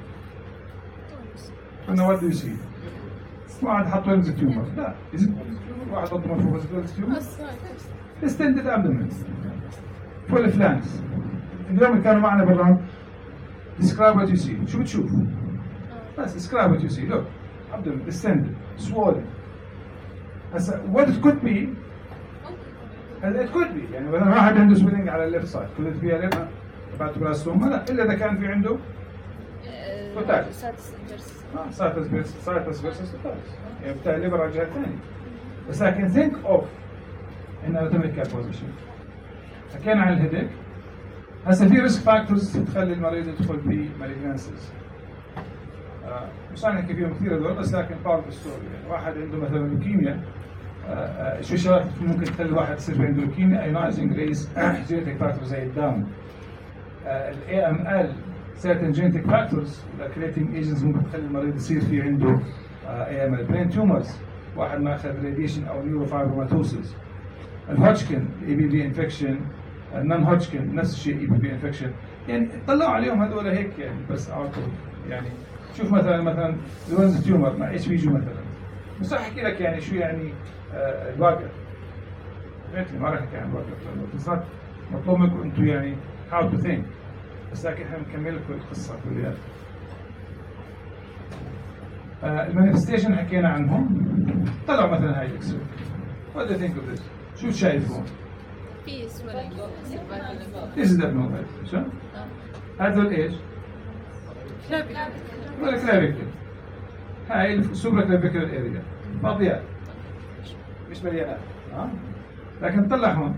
قلنا وات دو يو سي؟ واحد حط وينز تيومر، لا واحد بطنه منفوخ وينز تيومر. ديستندد ابدومين. فول فلانكس. اليوم اللي كانوا معنا بالراوند describe what you see. شو بتشوف؟ بس describe what you see. Look, abdomen distended, swollen. هسا what it could be it could be يعني مثلا واحد عنده swelling على الليفت سايد could it be a liver hepatoblastoma؟ لا إلا إذا كان في عنده توتاليس. آه سايتس فيرسس سايتس فيرسس توتاليس يعني بتاع الليفر على الجهة الثانية. بس لكن think of in anatomical position. حكينا عن الهيديك. هسه في ريسك فاكتورز تخلي المريض يدخل في مالجنانسيز. آه مش هنحكي فيهم كثير هذول بس لكن بارت ستوري يعني واحد عنده مثلا لوكيميا آه آه شو شغلات ممكن تخلي الواحد يصير عنده لوكيميا ايونايزنج ريز جينيتك فاكتور زي الدم. الاي ام ال certain genetic factors الكريتين ايجنتس ممكن تخلي المريض يصير في عنده اي ام ال برين تيومرز واحد ما اخذ راديشن او نيوروفايبروماتوسيس. الهوجكن اي بي في انفكشن النون هوجكن نفس الشيء اي بي بي انفكشن يعني طلعوا عليهم هذول هيك يعني بس عارفوا يعني شوف مثلا مثلا الوينز تيومر مع اتش بي جي مثلا بس راح احكي لك يعني شو يعني آه الواقع فهمتني ما راح احكي عن الواقع لانه مطلوب منكم انتم يعني how to think بس لكن احنا بنكمل لكم القصه كلياتها. آه المانيفستيشن حكينا عنهم طلعوا مثلا هاي الاكس what do you think of this؟ شو شايفون؟ في swelling This is abnormal. شو؟ هذول ايش؟ كلابي ولا كلافيكل. هاي السوبر كلافيكل اريا فاضيات مش مليانات ها؟ لكن طلع هون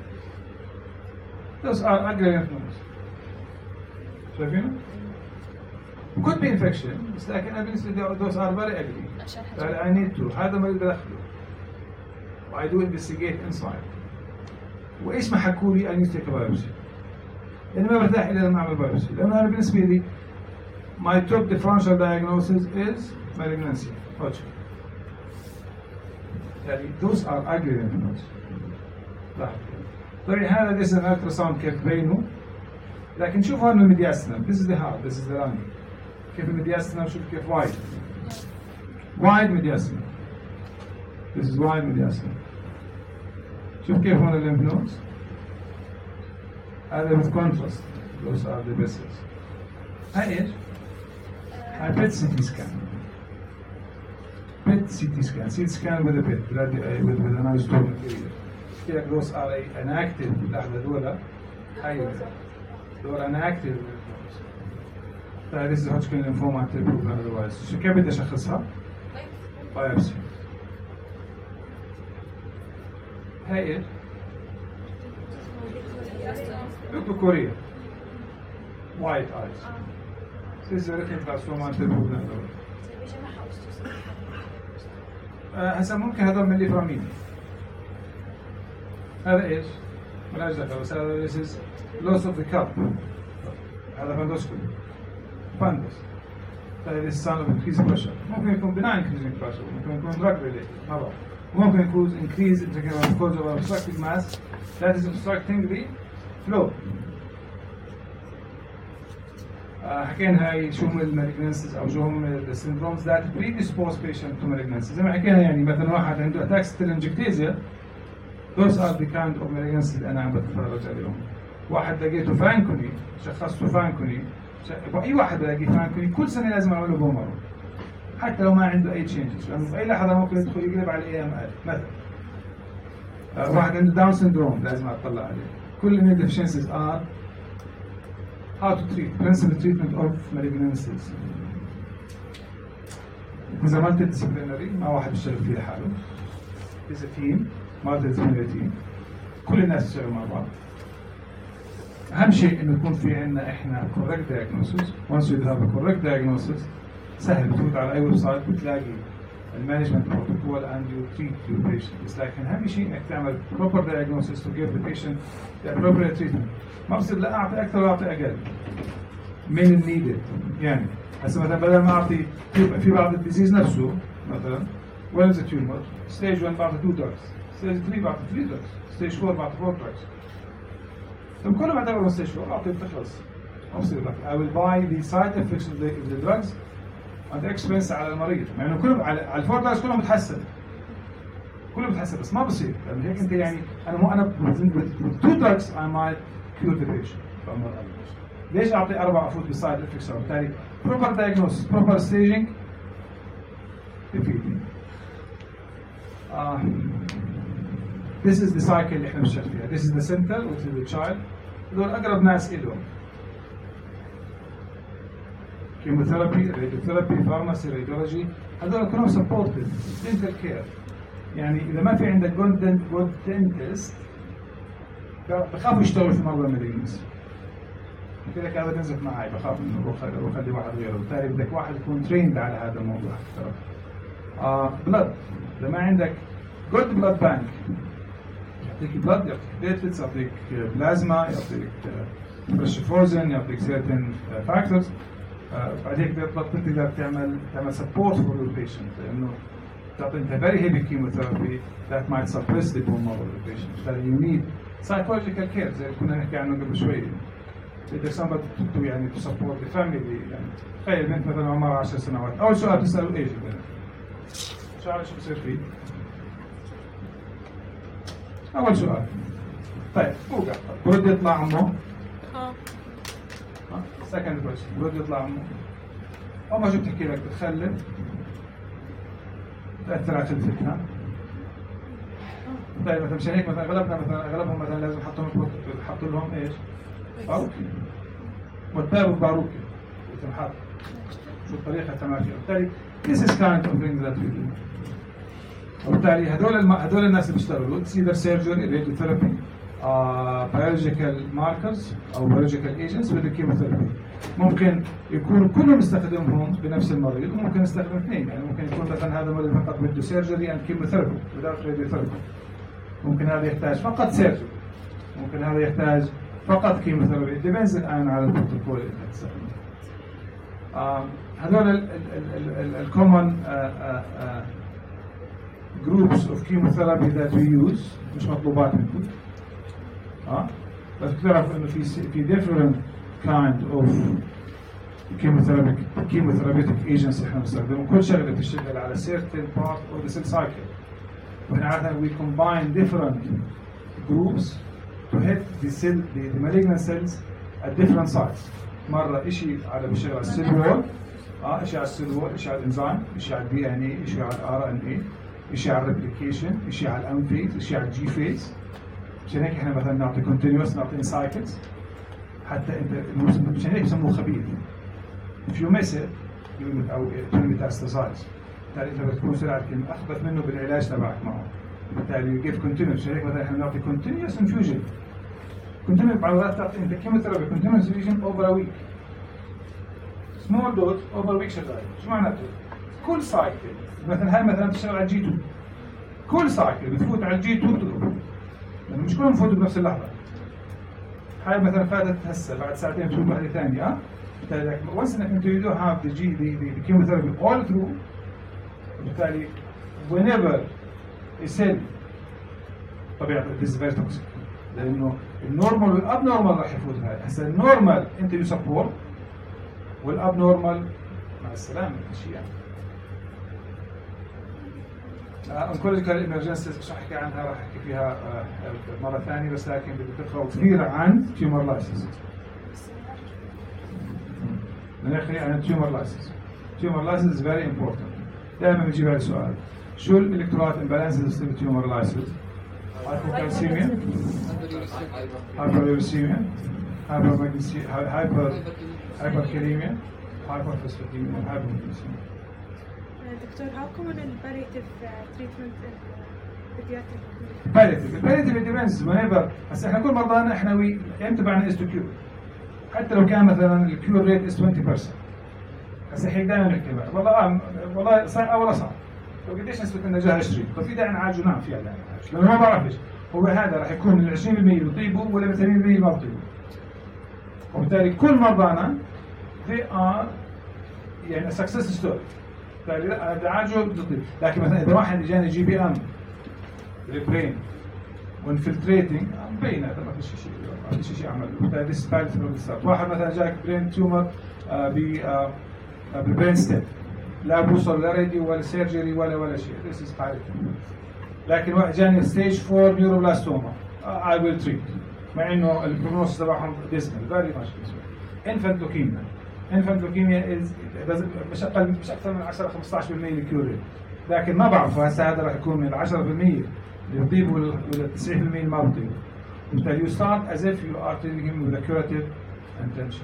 those are ugly lymph nodes. شايفينه؟ could be infection بس لكن انا بالنسبه لي those are very ugly. I need to هذا مريض بدخله. I do investigate inside. وايش ما حكوا لي اني تيك بايوبسي لاني ما برتاح الا لما اعمل بايوبسي لانه انا بالنسبه لي my top differential diagnosis is malignancy Hodgkin. يعني those are ugly lymph nodes. طبعا هذا this is an ultrasound كيف بينه لكن شوف هون الميدياستنم this is the heart this is the lung كيف الميدياستنم شوف كيف wide wide mediastinum this is wide mediastinum شوف كيف هون الليمف نودز هذا with contrast those are the vessels. هاي ايش؟ هاي بيت سي تي سكان بيت سي تي سكان سي تي سكان with a pit with with an isotope material قلت لك those are inactive لحظة دول أيوة دول inactive. طيب this is Hodgkin lymphoma until proven otherwise. شو كيف بدي أشخصها؟ بايوبسي. هاي إيه؟ لوكوكوريا. White eyes. This is retinoblastoma until proven otherwise. هسه ممكن هذول من الليفرامين. هذا ايش؟ ملاش دخل بس هذا this is loss of the cup. هذا فاندوسكوبي. فاندوس. طيب this is sign of increased pressure. ممكن يكون benign increasing pressure. ممكن يكون drug related. ما بعرف. ممكن يكون increased intracerebral because of obstructive mass that is obstructing the flow. حكينا هاي شو هم المالجنسز او شو هم السندرومز that predispose patient to malignancy. زي ما حكينا يعني مثلا واحد عنده اتاك ستيلنجكتيزيا those are the kind of malignancy اللي انا عم بتفرج عليهم. واحد لقيته فانكوني شخصته فانكوني اي واحد بلاقي فانكوني كل سنه لازم اعمل له بومر حتى لو ما عنده اي تشينجز لانه في اي لحظه ممكن يدخل يقلب على الاي ام ال مثلا. واحد عنده داون سندروم لازم اطلع عليه. كل من الديفشنسيز ار how to treat principal treatment of malignancies. إذا multidisciplinary ما واحد يشتغل فيه لحاله. is a team multidisciplinary team. كل الناس يشتغلوا مع بعض. أهم شيء إنه يكون في عندنا إحنا correct diagnosis. once you have a correct diagnosis سهل بتفوت على أي ويب سايت بتلاقي المانجمنت protocol and you treat your patient. بس لكن أهم شيء إنك تعمل proper diagnosis to give the patient the appropriate treatment. ما بصير لا أعطي أكثر ولا أعطي أقل من النيدد. يعني هسه مثلا بدل ما أعطي في بعض الديزيز نفسه مثلا when is the tumor stage one بعطي two drugs stage three بعطي three drugs stage four بعطي four drugs. طب كلهم اعتبروا stage four أعطي بتخلص. ما بصير لك I will buy the side effects of the, of the drugs at the expense على المريض. مع إنه كلهم على على الفور drugs كلهم بتحسن كلهم بتحسن بس ما بصير. لأن هيك أنت يعني أنا مو أنا with two drugs I might cure the patient. ليش أعطي أربع أفوت بالسايد إفكتس؟ وبالتالي proper diagnosis proper staging بفيدني. uh, this is the cycle اللي إحنا بنشتغل فيها. this is the center which is the child. هذول أقرب ناس إلهم. chemotherapy, radiotherapy, pharmacy, radiology هذول كلهم supported dental care. يعني إذا ما في عندك good dentist بخافوا يشتغلوا في مرضى المالجنسي. قلت لك هذا بينزف معي بخاف انه بروح اخلي واحد غيره. بالتالي بدك واحد يكون تريند على هذا الموضوع. آه بلد اذا ما عندك جود بلاد بانك يعطيك بلد يعطيك بليتلتس يعطيك بلازما يعطيك فريش فروزن يعطيك سيرتن فاكتورز. بعد هيك تقدر تعمل تعمل سبورت فور يور بيشنت لانه تعطي انت فيري هيفي كيموثيرابي ذات مايت سبريس ذا بون مارو بيشنت. بالتالي يو نيد psychological care زي اللي كنا نحكي عنه قبل شوي. إذا somebody to يعني to support the family يعني تخيل بنت مثلا عمرها عشر سنوات أول سؤال تسأله إيش البنت؟ شو عارف شو بصير فيه؟ أول سؤال. طيب هو قاعد برد يطلع عمه؟ اه. second question برد يطلع عمه؟ أول ما شو بتحكي لك بتخلف تأثر على خلفتها. طيب مثلا مشان هيك مثلا أغلبنا مثلا أغلبهم مثلا لازم يحطوا لهم يحطوا لهم إيش؟ باروكي والتابو باروكي وتنحط شو الطريقة التماشي. وبالتالي this is kind of things that we do. وبالتالي هذول الم... هذول الناس اللي بيشتغلوا it's either surgery, radiotherapy, uh, biological markers أو biological agents with the chemotherapy. ممكن يكونوا كلهم يستخدمهم بنفس المريض وممكن يستخدم اثنين. يعني ممكن يكون مثلا هذا المريض فقط بده surgery and chemotherapy without radiotherapy. ممكن هذا يحتاج فقط surgery. ممكن هذا يحتاج فقط كيموثيرابي. depends الآن على البروتوكول اللي تستخدمه. هذول ال common groups of chemotherapy that we use مش مطلوبات منكم. اه بس بتعرف إنه في في different kind of chemotherapeutic chemotherapeutic agents إحنا بنستخدمهم. كل شغلة بتشتغل على certain part of the cell cycle. وإحنا عادة we combine different groups to hit the cell the, the malignant cells at different sites. مرة إشي على بشغل على السيل وول، آه إشي على السيل وول، إشي على الإنزيم، إشي على الدي إن إيه، إشي على الآر إن إيه، إشي على الريبليكيشن، إشي على الأم فيز، إشي على الجي فيز. عشان هيك احنا مثلا نعطي كونتينيوس نعطي سايكلز حتى انت عشان هيك بسموه خبيث. if you miss it you او you metastasize بالتالي انت بتكون سرعه اخبث منه بالعلاج تبعك معه. بالتالي you give continuous. عشان هيك مثلا احنا نعطي continuous infusion. continuous بعضات تعطي انت كيموثيرابي continuous infusion over a week. small dose over a week شغال. شو معناته؟ كل سايكل مثلا هاي مثلا بتشتغل على الجي تو. كل سايكل بتفوت على الجي تو بتضرب. لأنه مش كلهم بفوتوا بنفس اللحظة. هاي مثلا فاتت هسه بعد ساعتين بتفوت واحدة ثانية ها؟ بالتالي once انك انت you don't have the G the the, the chemotherapy all through بالتالي whenever يصير طبيعة this is very toxic لأنه النورمال والابنورمال راح يفوت بهاي. هسه النورمال انت يو سبورت والابنورمال مع السلامة شيء يعني. انكولوجيكال ايمرجنسيز مش احكي عنها راح احكي فيها مره ثانيه بس لكن بدي تقراوا كثير عن تيومر لايسيس. نحكي عن التيومر لايسيس. تيومر لايسيس از فيري امبورتنت. دائما بيجي بعد سؤال شو الالكترولايت امبالانسز اللي تصير بالتيومر لايسيس؟ هايبوكالسيميا، هايبريوريسيميا، هايبرماغنيسيميا، هايبر هايبركاليميا، هايبرفوسفاتيميا، هايبرماغنيسيميا. دكتور how common in palliative uh, treatment in uh, pediatric? palliative palliative depends whenever. هسه احنا كل مرضانا احنا وي امتى بعنا is to cure حتى لو كان مثلا الكيور ريت is twenty percent. هسه احنا دائما نحكي والله آه والله صعب او صعب. لو قديش نسبة النجاح عشرين طب في داعي نعالجه؟ نعم في داعي نعالجه لانه ما بعرفش هو هذا راح يكون من عشرين بالمية بيطيبوا ولا من ثمانين بالمية ما بيطيبوا. وبالتالي كل مرضانا they are يعني success story. بالتالي لا بدي اعالجه بتطيب. لكن مثلا اذا واحد اجاني جي بي ام بالبرين وانفلتريتنج مبين هذا ما في شيء ما في شيء عمل. بالتالي this palliative بالضبط. واحد مثلا جاك برين تيومر بالبرين ستيم لا بوصل لا راديو ولا سيرجري ولا ولا شيء this is palliative. لكن واحد جاني ستيج فور نيوروبلاستوما I will treat مع انه البروجنوز تبعهم dismal very much dismal. infant leukemia infant leukemia is مش اقل مش اكثر من عشرة خمسطعش بالمية الكيور ريت. لكن ما بعرف هسه هذا راح يكون من عشرة بالمية اللي بيطيبوا ولا تسعين بالمية اللي ما بيطيبوا. بالتالي you start as if you are treating him with a curative intention.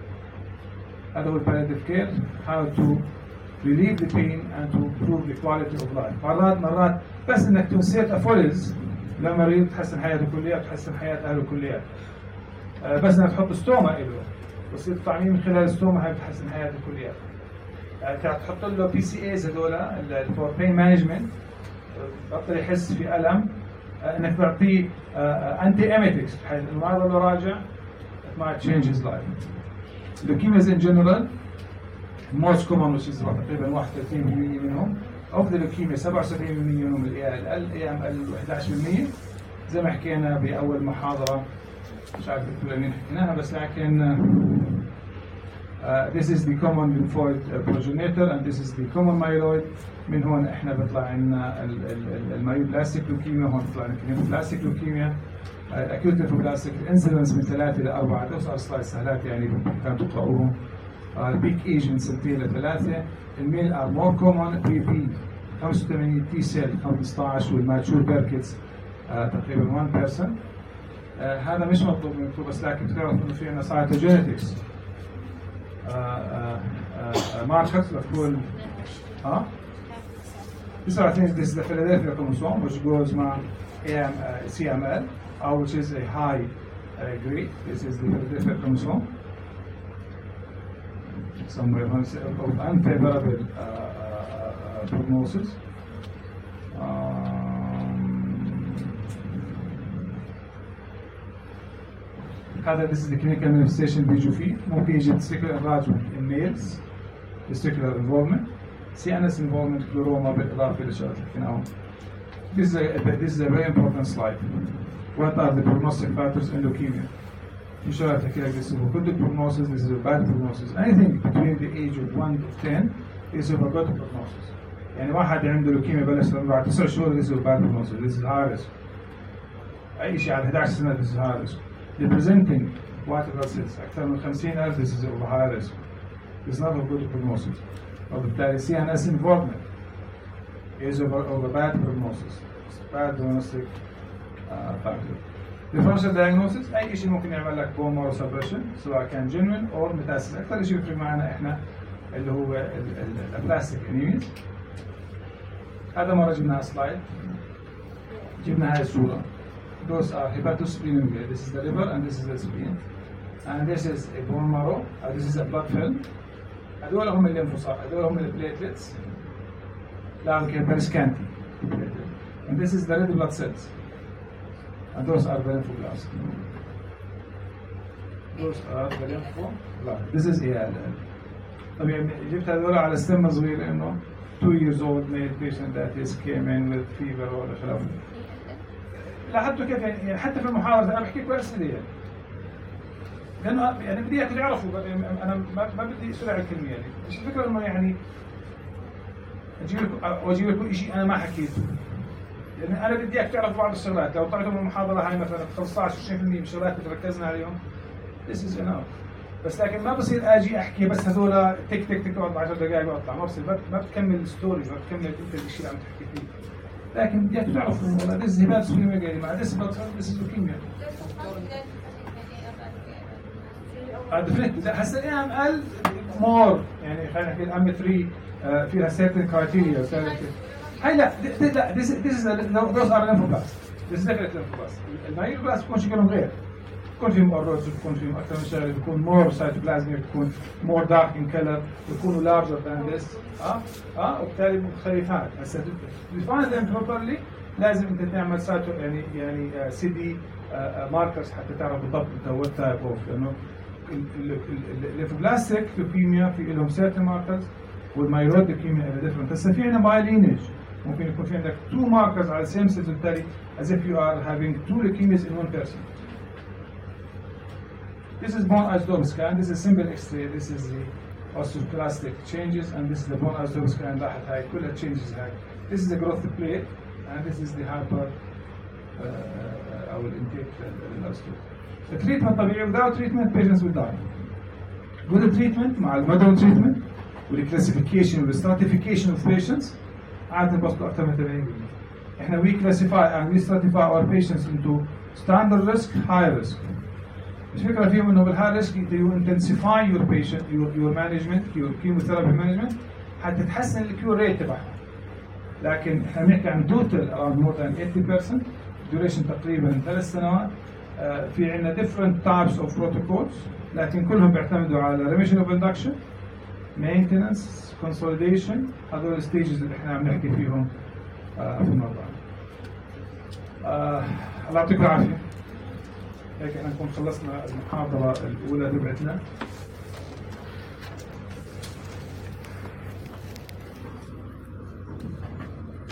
هذا هو palliative care how to relieve the pain and to improve the quality of life. مرات مرات بس انك تنسيت افولز للمريض تحسن حياته كليات تحسن حياة اهله كليات. بس انك تحط ستوما له بصير التعميم من خلال الستوما هاي بتحسن حياته كليات. تحط له بي سي ايز هذول فور بين مانجمنت بطل يحس في الم. انك تعطيه انتي اميتكس بحيث انه ما يضل راجع ما تشينج هيز لايف. leukemias in general most common which is تقريبا واحد وثلاثين بالمية منهم of the leukemia سبعة وسبعين بالمية منهم الاي ال اي ام ال واحد عشر بالمية زي ما حكينا باول محاضره مش عارف الفلانيين حكيناها بس لكن uh, this is the common lymphoid progenitor and this is the common myeloid. من هون احنا بيطلع عندنا المايوبلاستيك لوكيميا وهون بيطلع عندنا البلاستيك لوكيميا. الاكيوت ليمفوبلاستيك الانسيدنس من ثلاثه لاربعه توصل سلايد سهلات يعني كانوا تقراوهم. البيك ايج من سنتين لثلاثه. الميل ار مور كومون بي بي خمسة وثمانين تي سيل خمسطعش والماتشور بيركتس تقريبا واحد بالمية. آه هذا مش مطلوب منكم بس لكن تعرف انه في عندنا سايتوجينيتكس ماركرز بتكون ها this I think this is the Philadelphia chromosome which goes مع C M L or which is a high uh, grade. This is the Philadelphia chromosome. Some of unfavorable uh, uh, prognosis. هذا this is the clinical manifestation بيجوا فيه. ممكن يجي testicular enlargement in males, testicular involvement, C N S involvement, chloroma بالإضافة لشغلات حكيناهم. This is a this is a very important slide. What are the prognostic factors in leukemia? في شغلات حكي لك this is a good prognosis, this is a bad prognosis. Anything between the age of one to ten is a good prognosis. يعني واحد عنده leukemia بلش بعد تسع شهور this is a bad prognosis, this is high risk. أي شيء على إحدى عشر سنة this is high risk. Representing white blood cells أكثر من خمسين ألف this is a high risk. It's not a good prognosis. وبالتالي C N S involvement is of a bad prognosis. It's a bad prognostic uh, factor. differential diagnosis أي شيء ممكن يعمل لك bone marrow suppression سواء كان genuine أو metastasis. أكثر شيء يفرق معنا إحنا اللي هو البلاستيك انيميز. هذا مرة جبنا سلايد، جبنا هاي الصورة. Those are hepatosplenic. This is the liver and this is the spleen. And this is a bone marrow. Uh, this is a blood film. هذول هم الليمفوسايت، هذول هم البليتلتس. لا كان very scanty. And this is the red blood cells. And those are the lymphoblasts. Those are the lymphoblasts. This is A L L. طبعا جبت هذول على سن صغير لأنه two years old male patient that is came in with fever ولا خلافه. لاحظتوا كيف يعني حتى في المحاضرة أنا بحكي لكم أسئلة يعني. لأنه يعني بدي إياكم تعرفوا أنا ما ما بدي أسرع الكلمة يعني. مش الفكرة إنه يعني أجيب لكم أو أجيب لكم شيء أنا ما حكيته. لأن أنا بدي إياك تعرفوا بعض الشغلات. لو طلعتوا من المحاضرة هاي مثلا خمسة عشر عشرين بالمئة من الشغلات اللي ركزنا عليهم. This is enough. بس لكن ما بصير اجي احكي بس هذول تك تك تك اقعد عشر دقائق واطلع، ما بصير ما بتكمل الستوري، ما بتكمل انت الشيء اللي عم تحكي فيه. لكن بدك تعرفوا والله ذس هبات سليمه يا جماعه، ذس ذس لوكيميا. ديفنتلي لا هسه الايام قل مور يعني خلينا نحكي الام ثلاثة فيها سيرتن كرايتيريا هاي لا لا ذس ذس ذوز ار ليمفوبلاست، ذس ديفنتلي ليمفوبلاست. المايلوبلاست بيكون شكلهم غير، بيكون فيهم أوروز، بيكون فيهم أكثر من شغله، بيكون more cytoplasmic، بيكون more dark in color، بيكونوا larger than this. اه اه وبالتالي مختلفات. هسه to define them properly لازم أنت تعمل سايتو يعني يعني سي دي ماركرز حتى تعرف بالضبط أنت what type of. لأنه الليمفوبلاستيك لوكيميا في لهم certain markers والمايلويد لوكيميا إلها different. هسه في عندنا بايلينج ممكن يكون في عندك two markers على same cells وبالتالي as if you are having two leukemias in one person. This is bone isotope scan. This is simple X-ray. This is the osteoclastic changes, and this is the bone isotope scan. لاحظ هاي كلها changes هاي. This is the growth plate, and this is the hyper uh, أو الintake osteotope. The treatment طبيعي. Without treatment, patients will die. With the treatment مع المودرن treatment والclassification والstratification of patients عادة بوصلوا أكثر من ثمانين بالمئة. إحنا we classify and we stratify our patients into standard risk, high risk. الفكرة فيهم إنه بالهاي ريسك you intensify your patient your your management your chemotherapy management حتى تحسن الكيور ريت تبعهم. لكن احنا بنحكي عن توتال around more than eighty percent duration تقريبا ثلاث سنوات. آه في عندنا different types of protocols لكن كلهم بيعتمدوا على remission of induction, maintenance, consolidation. هذول الستيجز اللي احنا عم نحكي فيهم آه في الموضوع. آه الله يعطيكم العافية. هيك احنا نكون خلصنا المحاضرة الأولى تبعتنا.